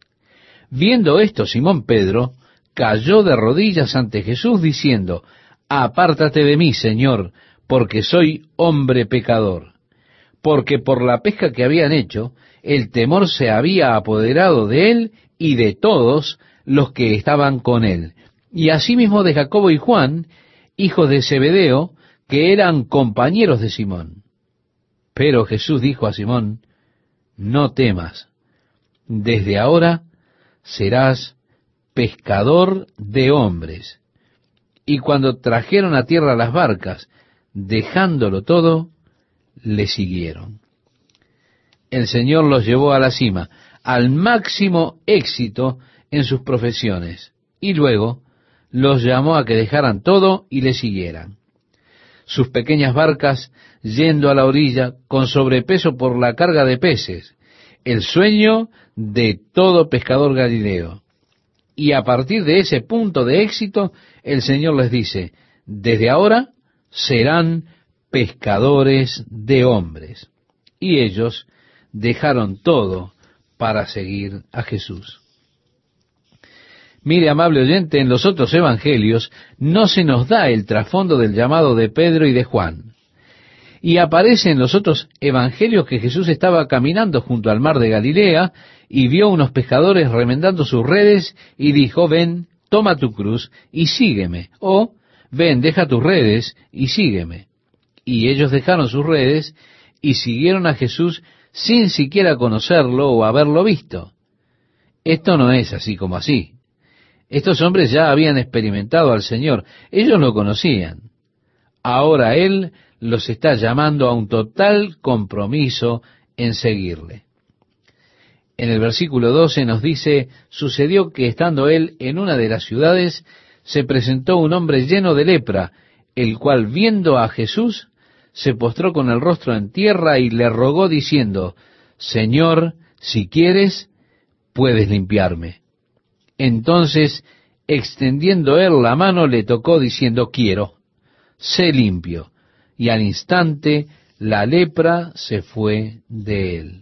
Viendo esto, Simón Pedro cayó de rodillas ante Jesús diciendo, apártate de mí, Señor, porque soy hombre pecador. Porque por la pesca que habían hecho, el temor se había apoderado de él y de todos los que estaban con él, y asimismo de Jacobo y Juan, hijos de Zebedeo, que eran compañeros de Simón. Pero Jesús dijo a Simón, no temas, desde ahora serás pescador de hombres. Y cuando trajeron a tierra las barcas, dejándolo todo, le siguieron. El Señor los llevó a la cima, al máximo éxito en sus profesiones, y luego los llamó a que dejaran todo y le siguieran. sus pequeñas barcas yendo a la orilla con sobrepeso por la carga de peces, el sueño de todo pescador galileo. Y a partir de ese punto de éxito, el Señor les dice, desde ahora serán pescadores de hombres. Y ellos dejaron todo para seguir a Jesús. Mire, amable oyente, en los otros evangelios no se nos da el trasfondo del llamado de Pedro y de Juan. Y aparece en los otros evangelios que Jesús estaba caminando junto al mar de Galilea y vio unos pescadores remendando sus redes y dijo, ven, toma tu cruz y sígueme. O, ven, deja tus redes y sígueme. Y ellos dejaron sus redes y siguieron a Jesús sin siquiera conocerlo o haberlo visto. Esto no es así como así. Estos hombres ya habían experimentado al Señor. Ellos lo conocían. Ahora Él los está llamando a un total compromiso en seguirle. En el versículo 12 nos dice, sucedió que estando Él en una de las ciudades, se presentó un hombre lleno de lepra, el cual viendo a Jesús, se postró con el rostro en tierra y le rogó diciendo, Señor, si quieres, puedes limpiarme. Entonces, extendiendo él la mano, le tocó diciendo, quiero, sé limpio. Y al instante la lepra se fue de él.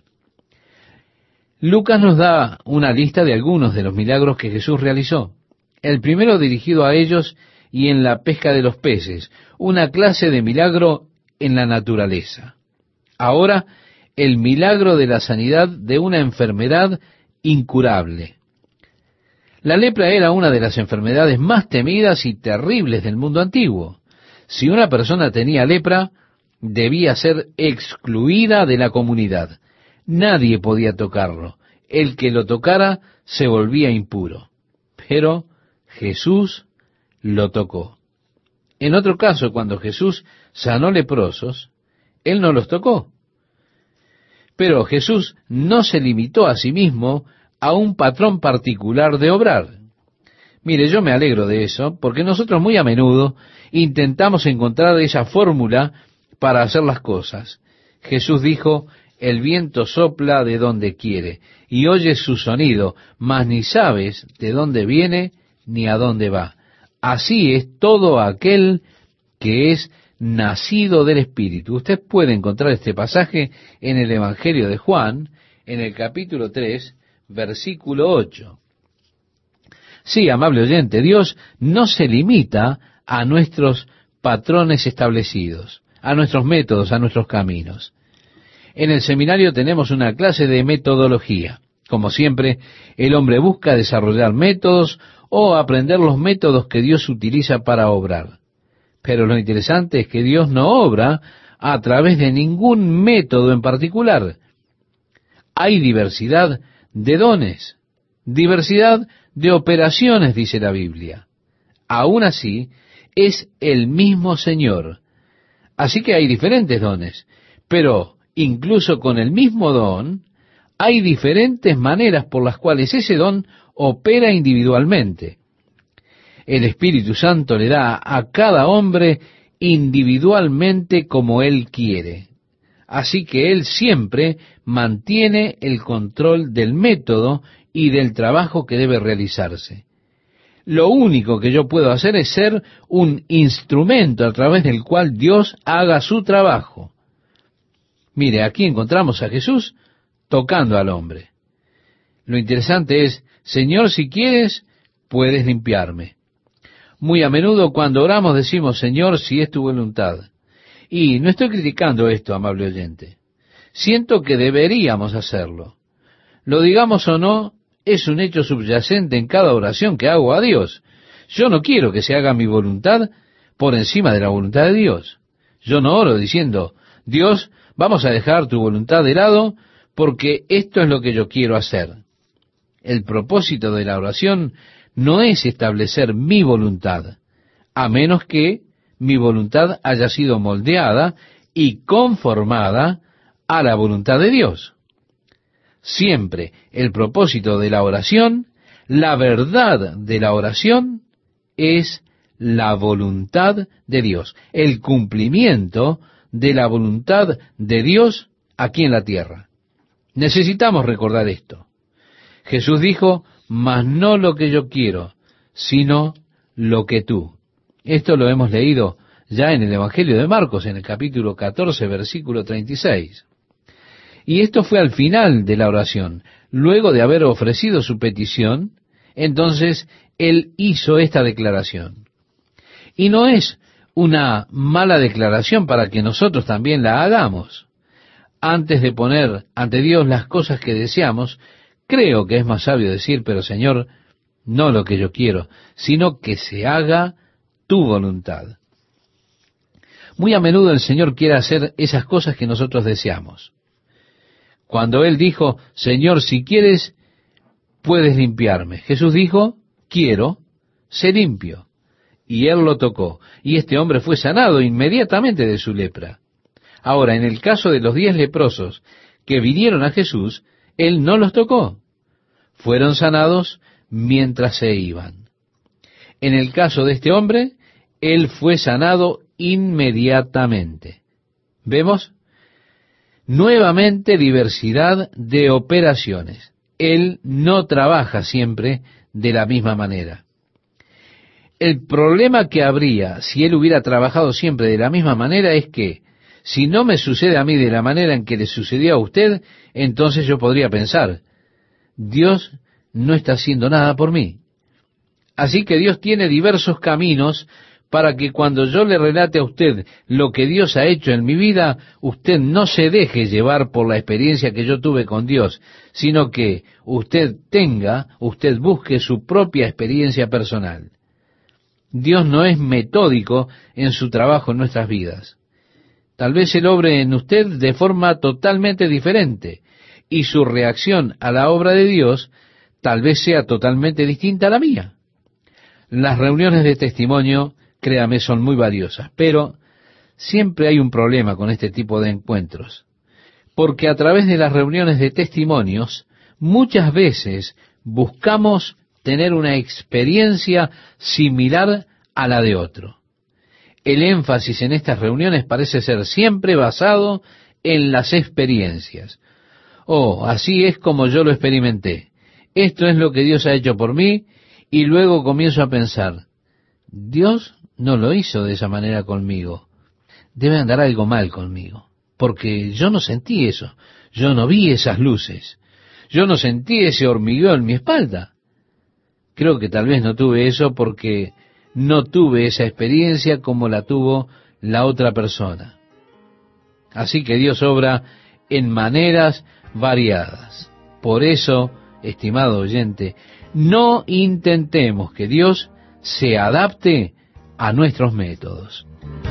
Lucas nos da una lista de algunos de los milagros que Jesús realizó. El primero dirigido a ellos y en la pesca de los peces, una clase de milagro en la naturaleza. Ahora, el milagro de la sanidad de una enfermedad incurable. La lepra era una de las enfermedades más temidas y terribles del mundo antiguo. Si una persona tenía lepra, debía ser excluida de la comunidad. Nadie podía tocarlo. El que lo tocara se volvía impuro. Pero Jesús lo tocó. En otro caso, cuando Jesús sanó leprosos, Él no los tocó. Pero Jesús no se limitó a sí mismo a un patrón particular de obrar. Mire, yo me alegro de eso, porque nosotros muy a menudo intentamos encontrar esa fórmula para hacer las cosas. Jesús dijo, el viento sopla de donde quiere, y oyes su sonido, mas ni sabes de dónde viene ni a dónde va. Así es todo aquel que es nacido del Espíritu. Usted puede encontrar este pasaje en el Evangelio de Juan, en el capítulo 3, versículo 8. Sí, amable oyente, Dios no se limita a nuestros patrones establecidos, a nuestros métodos, a nuestros caminos. En el seminario tenemos una clase de metodología. Como siempre, el hombre busca desarrollar métodos o aprender los métodos que Dios utiliza para obrar. Pero lo interesante es que Dios no obra a través de ningún método en particular. Hay diversidad de dones, diversidad de operaciones, dice la Biblia. Aún así, es el mismo Señor. Así que hay diferentes dones, pero incluso con el mismo don, hay diferentes maneras por las cuales ese don opera individualmente. El Espíritu Santo le da a cada hombre individualmente como Él quiere. Así que Él siempre mantiene el control del método y del trabajo que debe realizarse. Lo único que yo puedo hacer es ser un instrumento a través del cual Dios haga su trabajo. Mire, aquí encontramos a Jesús tocando al hombre. Lo interesante es, Señor, si quieres, puedes limpiarme. Muy a menudo cuando oramos decimos, Señor, si es tu voluntad. Y no estoy criticando esto, amable oyente. Siento que deberíamos hacerlo. Lo digamos o no, es un hecho subyacente en cada oración que hago a Dios. Yo no quiero que se haga mi voluntad por encima de la voluntad de Dios. Yo no oro diciendo, Dios, vamos a dejar tu voluntad de lado porque esto es lo que yo quiero hacer. El propósito de la oración no es establecer mi voluntad, a menos que mi voluntad haya sido moldeada y conformada a la voluntad de Dios. Siempre el propósito de la oración, la verdad de la oración, es la voluntad de Dios, el cumplimiento de la voluntad de Dios aquí en la tierra. Necesitamos recordar esto. Jesús dijo, mas no lo que yo quiero, sino lo que tú. Esto lo hemos leído ya en el Evangelio de Marcos, en el capítulo 14, versículo 36. Y esto fue al final de la oración. Luego de haber ofrecido su petición, entonces Él hizo esta declaración. Y no es una mala declaración para que nosotros también la hagamos. Antes de poner ante Dios las cosas que deseamos, creo que es más sabio decir, pero Señor, no lo que yo quiero, sino que se haga tu voluntad. Muy a menudo el Señor quiere hacer esas cosas que nosotros deseamos. Cuando Él dijo, Señor, si quieres, puedes limpiarme. Jesús dijo, quiero, sé limpio. Y Él lo tocó. Y este hombre fue sanado inmediatamente de su lepra. Ahora, en el caso de los 10 leprosos que vinieron a Jesús, Él no los tocó. Fueron sanados mientras se iban. En el caso de este hombre, Él fue sanado inmediatamente. ¿Vemos? Nuevamente diversidad de operaciones. Él no trabaja siempre de la misma manera. El problema que habría si Él hubiera trabajado siempre de la misma manera es que, si no me sucede a mí de la manera en que le sucedió a usted, entonces yo podría pensar, Dios no está haciendo nada por mí. Así que Dios tiene diversos caminos para que cuando yo le relate a usted lo que Dios ha hecho en mi vida, usted no se deje llevar por la experiencia que yo tuve con Dios, sino que usted busque su propia experiencia personal. Dios no es metódico en su trabajo en nuestras vidas. Tal vez Él obre en usted de forma totalmente diferente, y su reacción a la obra de Dios tal vez sea totalmente distinta a la mía. Las reuniones de testimonio, créame, son muy valiosas, pero siempre hay un problema con este tipo de encuentros, porque a través de las reuniones de testimonios, muchas veces buscamos tener una experiencia similar a la de otro. El énfasis en estas reuniones parece ser siempre basado en las experiencias. Oh, así es como yo lo experimenté. Esto es lo que Dios ha hecho por mí, y luego comienzo a pensar, Dios no lo hizo de esa manera conmigo. Debe andar algo mal conmigo, porque yo no sentí eso, yo no vi esas luces, yo no sentí ese hormigueo en mi espalda. Creo que tal vez no tuve eso porque no tuve esa experiencia como la tuvo la otra persona. Así que Dios obra en maneras variadas. Por eso, estimado oyente, no intentemos que Dios se adapte a nuestros métodos.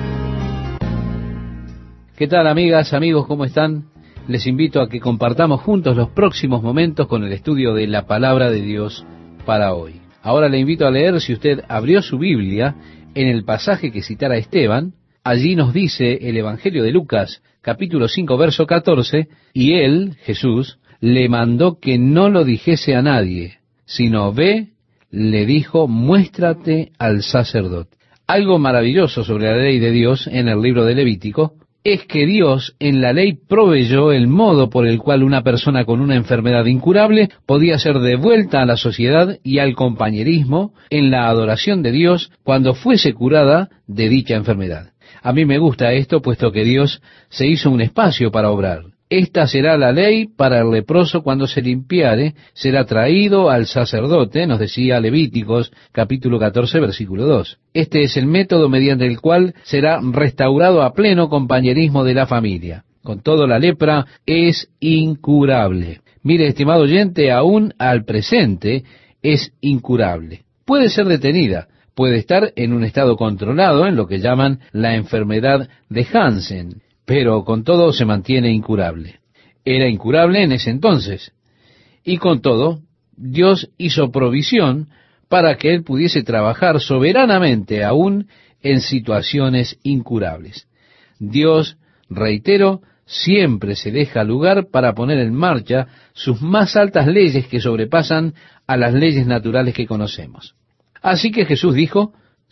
¿Qué tal, amigas, amigos? ¿Cómo están? Les invito a que compartamos juntos los próximos momentos con el estudio de la Palabra de Dios para hoy. Ahora le invito a leer, si usted abrió su Biblia, en el pasaje que citara Esteban. Allí nos dice el Evangelio de Lucas, capítulo 5, verso 14, y Él, Jesús, le mandó que no lo dijese a nadie, sino ve, le dijo, muéstrate al sacerdote. Algo maravilloso sobre la ley de Dios en el libro de Levítico es que Dios en la ley proveyó el modo por el cual una persona con una enfermedad incurable podía ser devuelta a la sociedad y al compañerismo en la adoración de Dios cuando fuese curada de dicha enfermedad. A mí me gusta esto, puesto que Dios se hizo un espacio para obrar. Esta será la ley para el leproso cuando se limpiare, será traído al sacerdote, nos decía Levíticos capítulo 14, versículo 2. Este es el método mediante el cual será restaurado a pleno compañerismo de la familia. Con todo, la lepra es incurable. Mire, estimado oyente, aún al presente es incurable. Puede ser detenida, puede estar en un estado controlado, en lo que llaman la enfermedad de Hansen, pero con todo se mantiene incurable. Era incurable en ese entonces. Y con todo, Dios hizo provisión para que él pudiese trabajar soberanamente aún en situaciones incurables. Dios, reitero, siempre se deja lugar para poner en marcha sus más altas leyes que sobrepasan a las leyes naturales que conocemos. Así que Jesús dijo,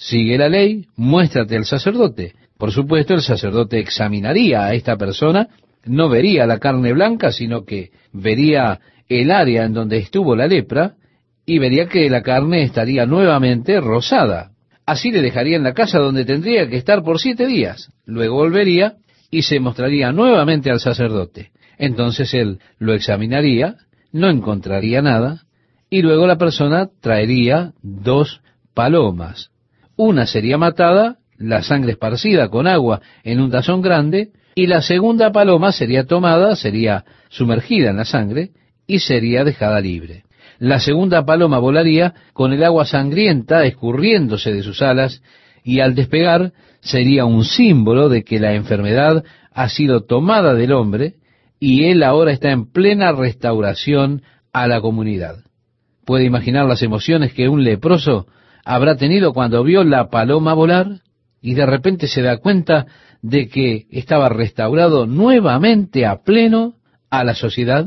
sigue la ley, muéstrate al sacerdote. Por supuesto, el sacerdote examinaría a esta persona, no vería la carne blanca, sino que vería el área en donde estuvo la lepra y vería que la carne estaría nuevamente rosada. Así le dejaría en la casa donde tendría que estar por 7 días. Luego volvería y se mostraría nuevamente al sacerdote. Entonces él lo examinaría, no encontraría nada, y luego la persona traería 2 palomas. Una sería matada, la sangre esparcida con agua en un tazón grande, y la segunda paloma sería tomada, sería sumergida en la sangre, y sería dejada libre. La segunda paloma volaría con el agua sangrienta escurriéndose de sus alas, y al despegar sería un símbolo de que la enfermedad ha sido tomada del hombre, y él ahora está en plena restauración a la comunidad. ¿Puede imaginar las emociones que un leproso habrá tenido cuando vio la paloma volar y de repente se da cuenta de que estaba restaurado nuevamente a pleno a la sociedad?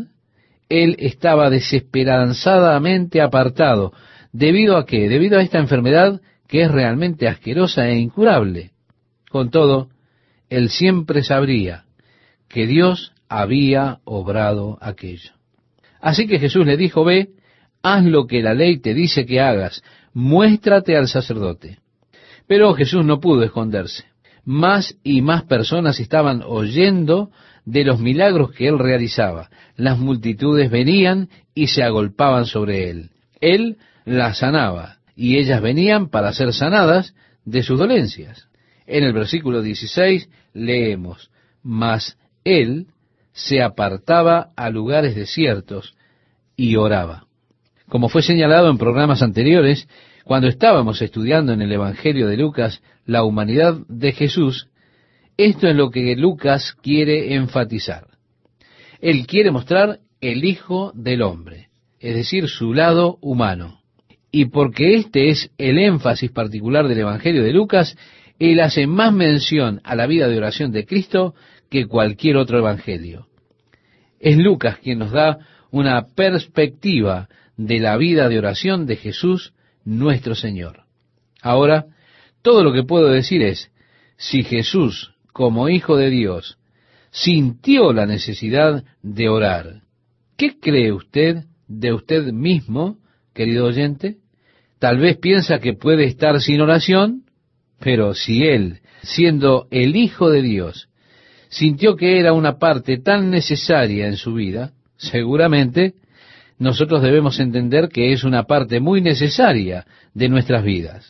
Él estaba desesperanzadamente apartado. ¿Debido a qué? Debido a esta enfermedad que es realmente asquerosa e incurable. Con todo, él siempre sabría que Dios había obrado aquello. Así que Jesús le dijo, ve, haz lo que la ley te dice que hagas, muéstrate al sacerdote. Pero Jesús no pudo esconderse. Más y más personas estaban oyendo de los milagros que él realizaba. Las multitudes venían y se agolpaban sobre él. Él las sanaba y ellas venían para ser sanadas de sus dolencias. En el versículo 16 leemos, mas él se apartaba a lugares desiertos y oraba. Como fue señalado en programas anteriores, cuando estábamos estudiando en el Evangelio de Lucas la humanidad de Jesús, esto es lo que Lucas quiere enfatizar. Él quiere mostrar el Hijo del Hombre, es decir, su lado humano. Y porque este es el énfasis particular del Evangelio de Lucas, él hace más mención a la vida de oración de Cristo que cualquier otro evangelio. Es Lucas quien nos da una perspectiva de la vida de oración de Jesús, nuestro Señor. Ahora, todo lo que puedo decir es, si Jesús, como Hijo de Dios, sintió la necesidad de orar, ¿qué cree usted de usted mismo, querido oyente? Tal vez piensa que puede estar sin oración, pero si Él, siendo el Hijo de Dios, sintió que era una parte tan necesaria en su vida, seguramente nosotros debemos entender que es una parte muy necesaria de nuestras vidas.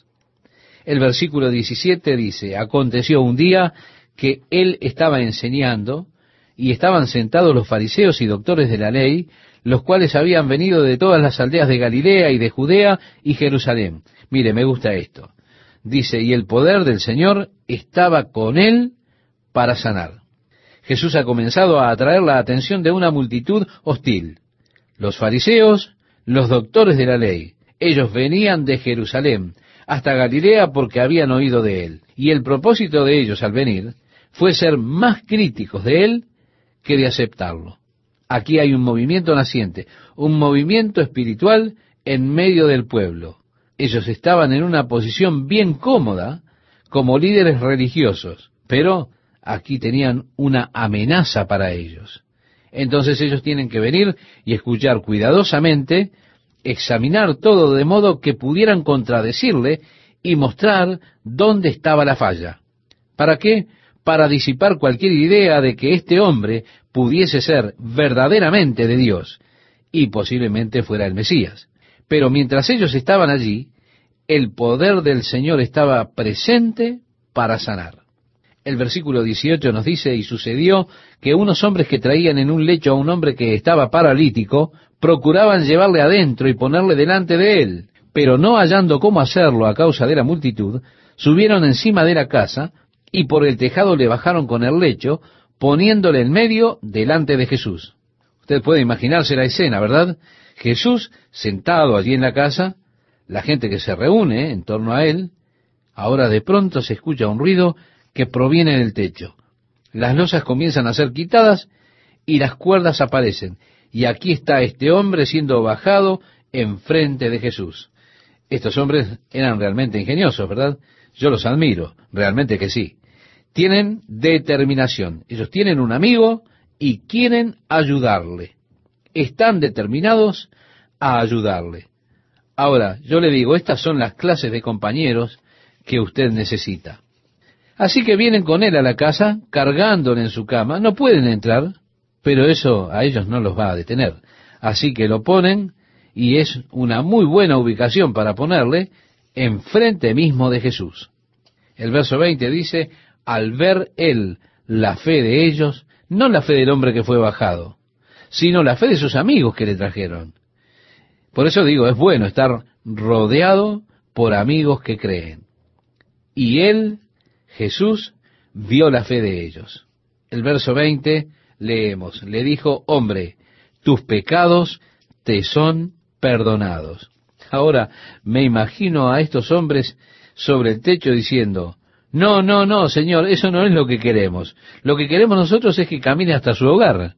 El versículo 17 dice, aconteció un día que él estaba enseñando y estaban sentados los fariseos y doctores de la ley, los cuales habían venido de todas las aldeas de Galilea y de Judea y Jerusalén. Mire, me gusta esto. Dice, y el poder del Señor estaba con él para sanar. Jesús ha comenzado a atraer la atención de una multitud hostil. Los fariseos, los doctores de la ley, ellos venían de Jerusalén hasta Galilea porque habían oído de él. Y el propósito de ellos al venir fue ser más críticos de él que de aceptarlo. Aquí hay un movimiento naciente, un movimiento espiritual en medio del pueblo. Ellos estaban en una posición bien cómoda como líderes religiosos, pero aquí tenían una amenaza para ellos. Entonces ellos tienen que venir y escuchar cuidadosamente, examinar todo de modo que pudieran contradecirle y mostrar dónde estaba la falla. ¿Para qué? Para disipar cualquier idea de que este hombre pudiese ser verdaderamente de Dios y posiblemente fuera el Mesías. Pero mientras ellos estaban allí, el poder del Señor estaba presente para sanar. El versículo 18 nos dice, y sucedió que unos hombres que traían en un lecho a un hombre que estaba paralítico, procuraban llevarle adentro y ponerle delante de él, pero no hallando cómo hacerlo a causa de la multitud, subieron encima de la casa y por el tejado le bajaron con el lecho, poniéndole en medio delante de Jesús. Usted puede imaginarse la escena, ¿verdad? Jesús sentado allí en la casa, la gente que se reúne en torno a él. Ahora de pronto se escucha un ruido que proviene del techo. Las losas comienzan a ser quitadas y las cuerdas aparecen. Y aquí está este hombre siendo bajado enfrente de Jesús. Estos hombres eran realmente ingeniosos, ¿verdad? Yo los admiro, realmente que sí. Tienen determinación. Ellos tienen un amigo y quieren ayudarle. Están determinados a ayudarle. Ahora, yo le digo, estas son las clases de compañeros que usted necesita. Así que vienen con él a la casa, cargándole en su cama. No pueden entrar, pero eso a ellos no los va a detener. Así que lo ponen, y es una muy buena ubicación para ponerle enfrente mismo de Jesús. El verso 20 dice, al ver él la fe de ellos, no la fe del hombre que fue bajado, sino la fe de sus amigos que le trajeron. Por eso digo, es bueno estar rodeado por amigos que creen. Y él, Jesús, vio la fe de ellos. El verso 20, leemos, le dijo, hombre, tus pecados te son perdonados. Ahora, me imagino a estos hombres sobre el techo diciendo, no, no, no, Señor, eso no es lo que queremos. Lo que queremos nosotros es que camine hasta su hogar.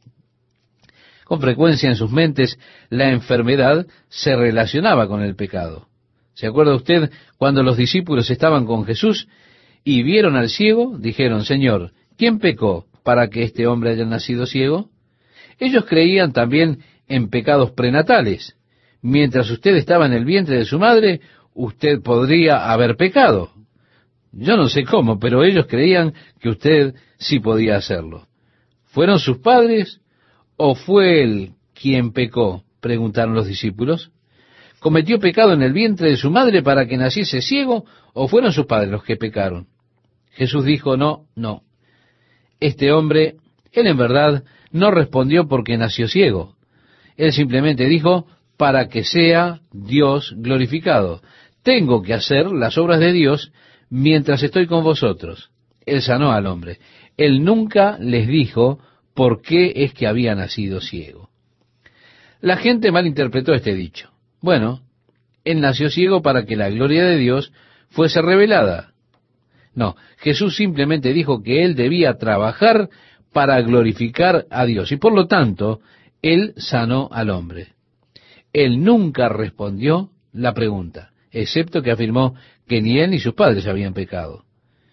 Con frecuencia en sus mentes la enfermedad se relacionaba con el pecado. ¿Se acuerda usted cuando los discípulos estaban con Jesús y vieron al ciego? Dijeron, Señor, ¿quién pecó para que este hombre haya nacido ciego? Ellos creían también en pecados prenatales. Mientras usted estaba en el vientre de su madre, usted podría haber pecado. Yo no sé cómo, pero ellos creían que usted sí podía hacerlo. ¿Fueron sus padres o fue él quien pecó? Preguntaron los discípulos. ¿Cometió pecado en el vientre de su madre para que naciese ciego o fueron sus padres los que pecaron? Jesús dijo, no, no. Este hombre, él en verdad no respondió porque nació ciego. Él simplemente dijo, para que sea Dios glorificado. Tengo que hacer las obras de Dios mientras estoy con vosotros. Él sanó al hombre. Él nunca les dijo por qué es que había nacido ciego. La gente malinterpretó este dicho. Bueno, él nació ciego para que la gloria de Dios fuese revelada. No, Jesús simplemente dijo que él debía trabajar para glorificar a Dios y por lo tanto, él sanó al hombre. Él nunca respondió la pregunta, excepto que afirmó que ni él ni sus padres habían pecado.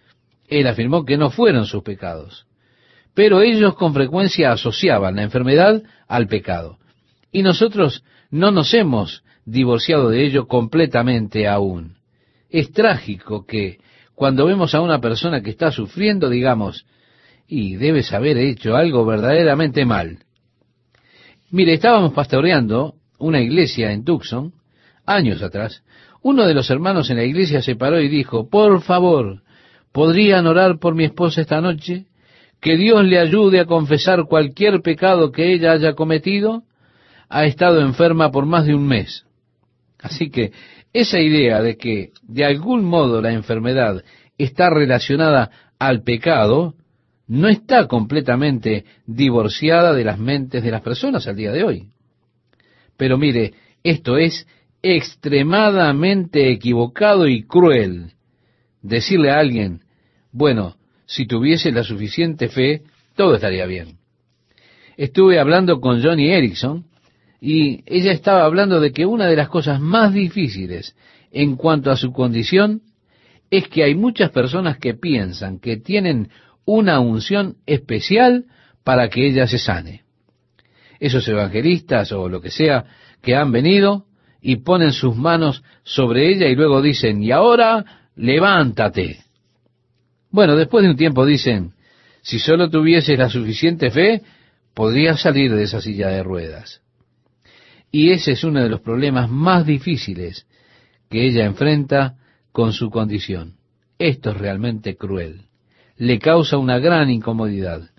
Él afirmó que no fueron sus pecados. Pero ellos con frecuencia asociaban la enfermedad al pecado. Y nosotros no nos hemos divorciado de ello completamente aún. Es trágico que cuando vemos a una persona que está sufriendo, digamos, y debes haber hecho algo verdaderamente mal. Mire, estábamos pastoreando una iglesia en Tucson, años atrás. Uno de los hermanos en la iglesia se paró y dijo, por favor, ¿podrían orar por mi esposa esta noche? Que Dios le ayude a confesar cualquier pecado que ella haya cometido. Ha estado enferma por más de un mes. Así que esa idea de que de algún modo la enfermedad está relacionada al pecado no está completamente divorciada de las mentes de las personas al día de hoy. Pero mire, esto es extremadamente equivocado y cruel. Decirle a alguien, bueno, si tuviese la suficiente fe, todo estaría bien. Estuve hablando con Johnny Erickson y ella estaba hablando de que una de las cosas más difíciles en cuanto a su condición es que hay muchas personas que piensan que tienen una unción especial para que ella se sane. Esos evangelistas o lo que sea que han venido y ponen sus manos sobre ella y luego dicen, y ahora levántate. Bueno, después de un tiempo dicen, si solo tuvieses la suficiente fe, podrías salir de esa silla de ruedas. Y ese es uno de los problemas más difíciles que ella enfrenta con su condición. Esto es realmente cruel. Le causa una gran incomodidad.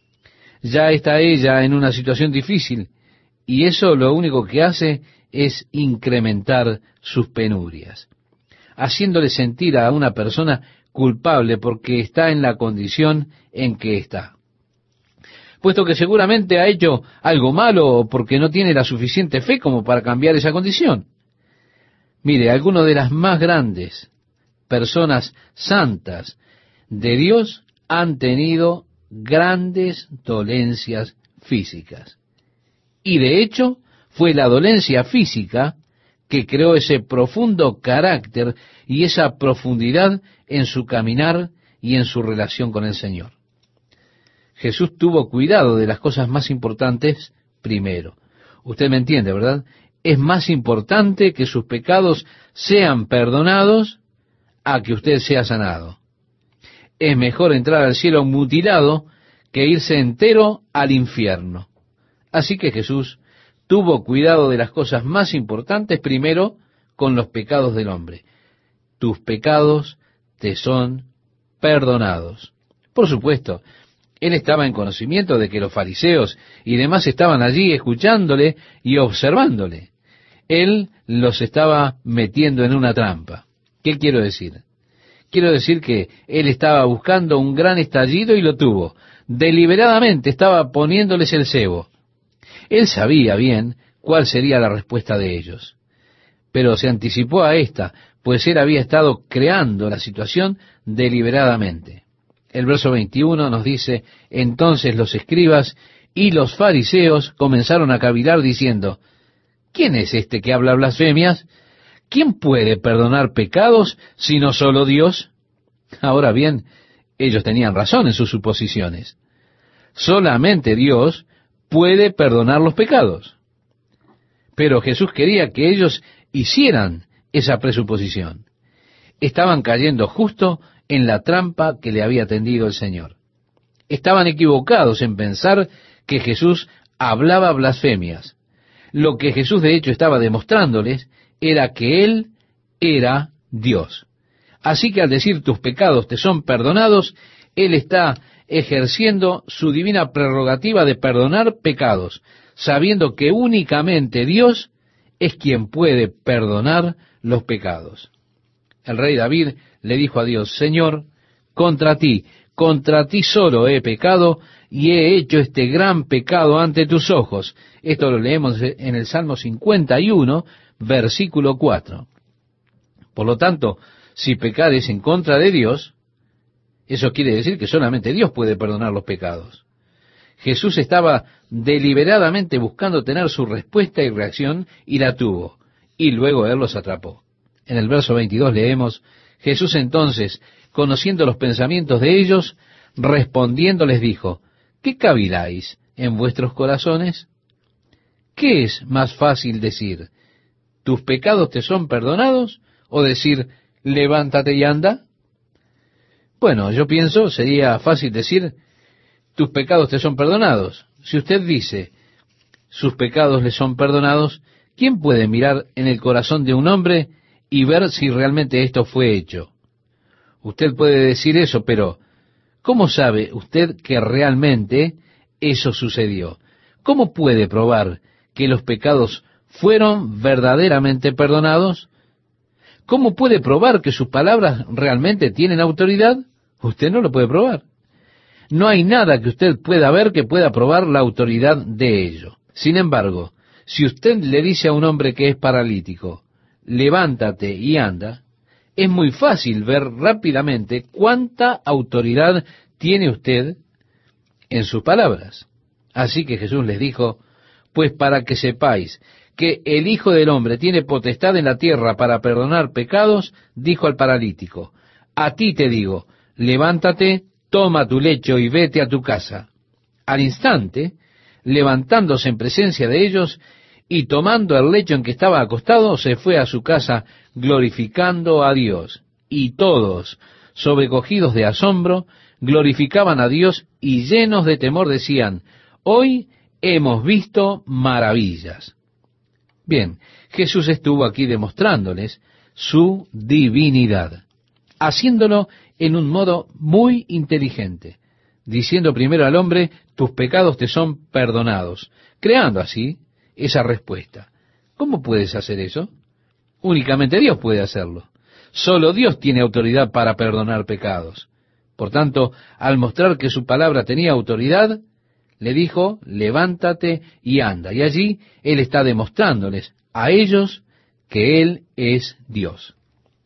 Ya está ella en una situación difícil y eso lo único que hace es incrementar sus penurias, haciéndole sentir a una persona culpable porque está en la condición en que está. Puesto que seguramente ha hecho algo malo o porque no tiene la suficiente fe como para cambiar esa condición. Mire, algunas de las más grandes personas santas de Dios han tenido grandes dolencias físicas. Y de hecho, fue la dolencia física que creó ese profundo carácter y esa profundidad en su caminar y en su relación con el Señor. Jesús tuvo cuidado de las cosas más importantes primero. Usted me entiende, ¿verdad? Es más importante que sus pecados sean perdonados a que usted sea sanado. Es mejor entrar al cielo mutilado que irse entero al infierno. Así que Jesús tuvo cuidado de las cosas más importantes primero con los pecados del hombre. Tus pecados te son perdonados. Por supuesto, él estaba en conocimiento de que los fariseos y demás estaban allí escuchándole y observándole. Él los estaba metiendo en una trampa. ¿Qué quiero decir? Quiero decir que él estaba buscando un gran estallido y lo tuvo. Deliberadamente estaba poniéndoles el cebo. Él sabía bien cuál sería la respuesta de ellos, pero se anticipó a esta, pues él había estado creando la situación deliberadamente. El verso 21 nos dice: entonces los escribas y los fariseos comenzaron a cavilar diciendo: ¿quién es este que habla blasfemias? ¿Quién puede perdonar pecados sino solo Dios? Ahora bien, ellos tenían razón en sus suposiciones. Solamente Dios puede perdonar los pecados. Pero Jesús quería que ellos hicieran esa presuposición. Estaban cayendo justo en la trampa que le había tendido el Señor. Estaban equivocados en pensar que Jesús hablaba blasfemias. Lo que Jesús de hecho estaba demostrándoles era que Él era Dios. Así que al decir tus pecados te son perdonados, Él está ejerciendo su divina prerrogativa de perdonar pecados, sabiendo que únicamente Dios es quien puede perdonar los pecados. El rey David le dijo a Dios: Señor, contra ti solo he pecado y he hecho este gran pecado ante tus ojos. Esto lo leemos en el Salmo 51, versículo 4. Por lo tanto, si pecares en contra de Dios, eso quiere decir que solamente Dios puede perdonar los pecados. Jesús estaba deliberadamente buscando tener su respuesta y reacción, y la tuvo, y luego Él los atrapó. En el verso 22 leemos: Jesús entonces, conociendo los pensamientos de ellos, respondiendo les dijo: ¿qué caviláis en vuestros corazones? ¿Qué es más fácil decir: tus pecados te son perdonados? ¿O decir: levántate y anda? Bueno, yo pienso sería fácil decir: tus pecados te son perdonados. Si usted dice sus pecados le son perdonados, ¿quién puede mirar en el corazón de un hombre y ver si realmente esto fue hecho? Usted puede decir eso, pero ¿cómo sabe usted que realmente eso sucedió? ¿Cómo puede probar que los pecados fueron verdaderamente perdonados? ¿Cómo puede probar que sus palabras realmente tienen autoridad? Usted no lo puede probar. No hay nada que usted pueda ver que pueda probar la autoridad de ello. Sin embargo, si usted le dice a un hombre que es paralítico: levántate y anda, es muy fácil ver rápidamente cuánta autoridad tiene usted en sus palabras. Así que Jesús les dijo: pues para que sepáis que el Hijo del Hombre tiene potestad en la tierra para perdonar pecados, dijo al paralítico: a ti te digo, levántate, toma tu lecho y vete a tu casa. Al instante, levantándose en presencia de ellos y tomando el lecho en que estaba acostado, se fue a su casa glorificando a Dios. Y todos, sobrecogidos de asombro, glorificaban a Dios y llenos de temor decían: hoy hemos visto maravillas. Bien, Jesús estuvo aquí demostrándoles su divinidad, haciéndolo en un modo muy inteligente, diciendo primero al hombre: tus pecados te son perdonados, creando así esa respuesta. ¿Cómo puedes hacer eso? Únicamente Dios puede hacerlo. Solo Dios tiene autoridad para perdonar pecados. Por tanto, al mostrar que su palabra tenía autoridad, le dijo: levántate y anda. Y allí Él está demostrándoles a ellos que Él es Dios.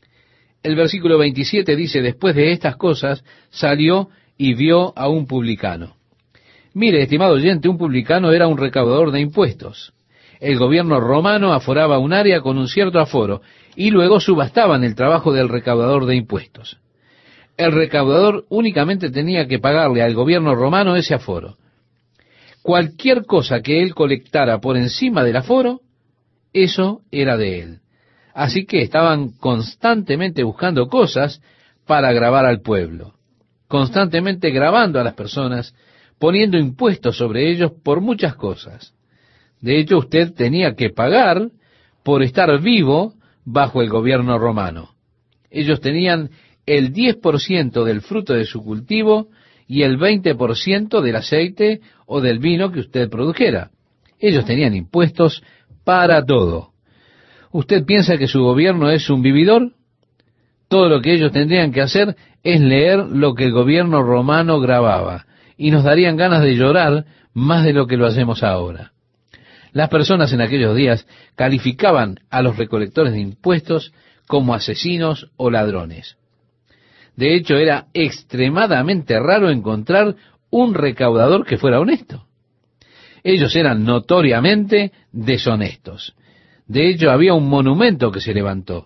El versículo 27 dice: después de estas cosas salió y vio a un publicano. Mire, estimado oyente, un publicano era un recaudador de impuestos. El gobierno romano aforaba un área con un cierto aforo y luego subastaban el trabajo del recaudador de impuestos. El recaudador únicamente tenía que pagarle al gobierno romano ese aforo. Cualquier cosa que él colectara por encima del aforo, eso era de él. Así que estaban constantemente buscando cosas para gravar al pueblo, constantemente grabando a las personas, poniendo impuestos sobre ellos por muchas cosas. De hecho, usted tenía que pagar por estar vivo bajo el gobierno romano. Ellos tenían el 10% del fruto de su cultivo y el 20% del aceite o del vino que usted produjera. Ellos tenían impuestos para todo. ¿Usted piensa que su gobierno es un vividor? Todo lo que ellos tendrían que hacer es leer lo que el gobierno romano grababa, y nos darían ganas de llorar más de lo que lo hacemos ahora. Las personas en aquellos días calificaban a los recolectores de impuestos como asesinos o ladrones. De hecho, era extremadamente raro encontrar un recaudador que fuera honesto. Ellos eran notoriamente deshonestos. De hecho, había un monumento que se levantó.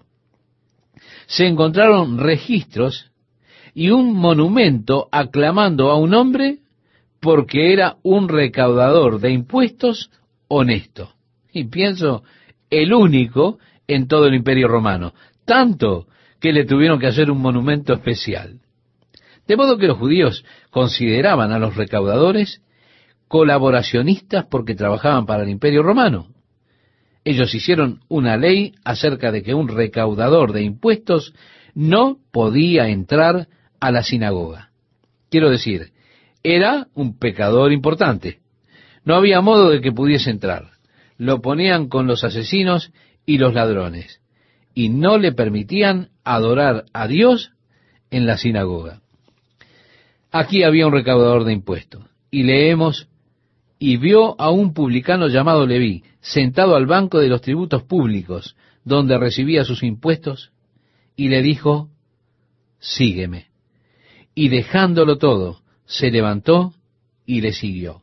Se encontraron registros y un monumento aclamando a un hombre porque era un recaudador de impuestos honesto. Y pienso, el único en todo el Imperio Romano. Tanto que le tuvieron que hacer un monumento especial. De modo que los judíos consideraban a los recaudadores colaboracionistas porque trabajaban para el Imperio Romano. Ellos hicieron una ley acerca de que un recaudador de impuestos no podía entrar a la sinagoga. Quiero decir, era un pecador importante. No había modo de que pudiese entrar. Lo ponían con los asesinos y los ladrones, y no le permitían adorar a Dios en la sinagoga. Aquí había un recaudador de impuestos, y leemos: y vio a un publicano llamado Leví, sentado al banco de los tributos públicos, donde recibía sus impuestos, y le dijo: sígueme. Y dejándolo todo, se levantó y le siguió.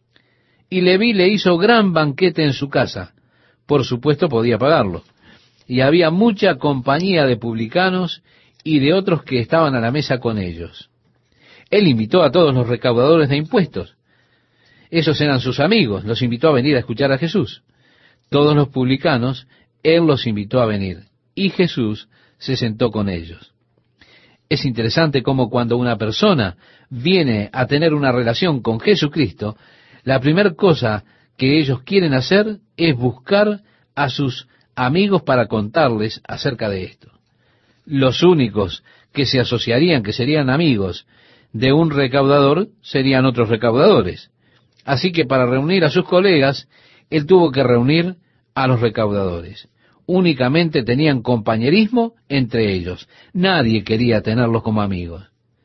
Y Leví le hizo gran banquete en su casa, por supuesto podía pagarlo, y había mucha compañía de publicanos y de otros que estaban a la mesa con ellos. Él invitó a todos los recaudadores de impuestos. Esos eran sus amigos, los invitó a venir a escuchar a Jesús. Todos los publicanos, él los invitó a venir, y Jesús se sentó con ellos. Es interesante cómo cuando una persona viene a tener una relación con Jesucristo, la primera cosa que ellos quieren hacer es buscar a sus amigos para contarles acerca de esto. Los únicos que se asociarían, que serían amigos de un recaudador, serían otros recaudadores. Así que para reunir a sus colegas, él tuvo que reunir a los recaudadores. Únicamente tenían compañerismo entre ellos. Nadie quería tenerlos como amigos.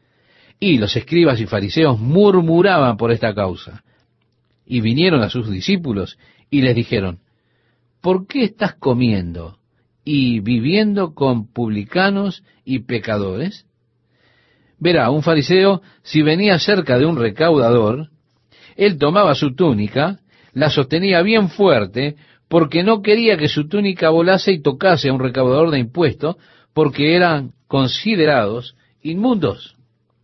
Y los escribas y fariseos murmuraban por esta causa. Y vinieron a sus discípulos y les dijeron: ¿por qué estás comiendo y viviendo con publicanos y pecadores? Verá, un fariseo, si venía cerca de un recaudador, él tomaba su túnica, la sostenía bien fuerte, porque no quería que su túnica volase y tocase a un recaudador de impuestos, porque eran considerados inmundos.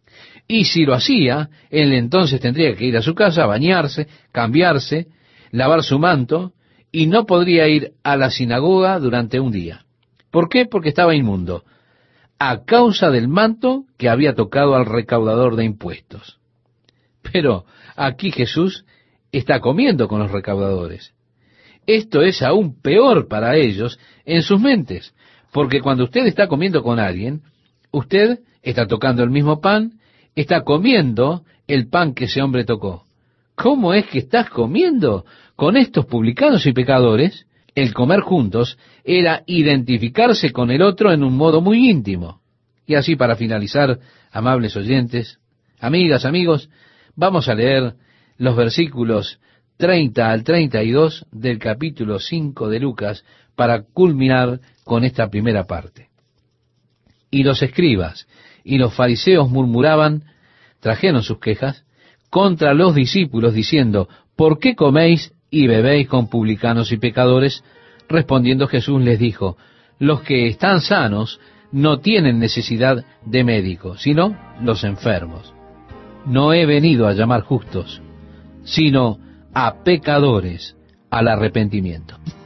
Y si lo hacía, él entonces tendría que ir a su casa, bañarse, cambiarse, lavar su manto, y no podría ir a la sinagoga durante un día. ¿Por qué? Porque estaba inmundo, a causa del manto que había tocado al recaudador de impuestos. Pero aquí Jesús está comiendo con los recaudadores. Esto es aún peor para ellos en sus mentes, porque cuando usted está comiendo con alguien, usted está tocando el mismo pan, está comiendo el pan que ese hombre tocó. ¿Cómo es que estás comiendo con estos publicanos y pecadores? El comer juntos era identificarse con el otro en un modo muy íntimo. Y así, para finalizar, amables oyentes, amigas, amigos, vamos a leer los versículos 30 al 32 del capítulo 5 de Lucas para culminar con esta primera parte. Y los escribas y los fariseos murmuraban, trajeron sus quejas contra los discípulos diciendo: ¿por qué coméis y bebéis con publicanos y pecadores? Respondiendo Jesús les dijo, los que están sanos no tienen necesidad de médico, sino los enfermos. No he venido a llamar justos, sino a pecadores al arrepentimiento.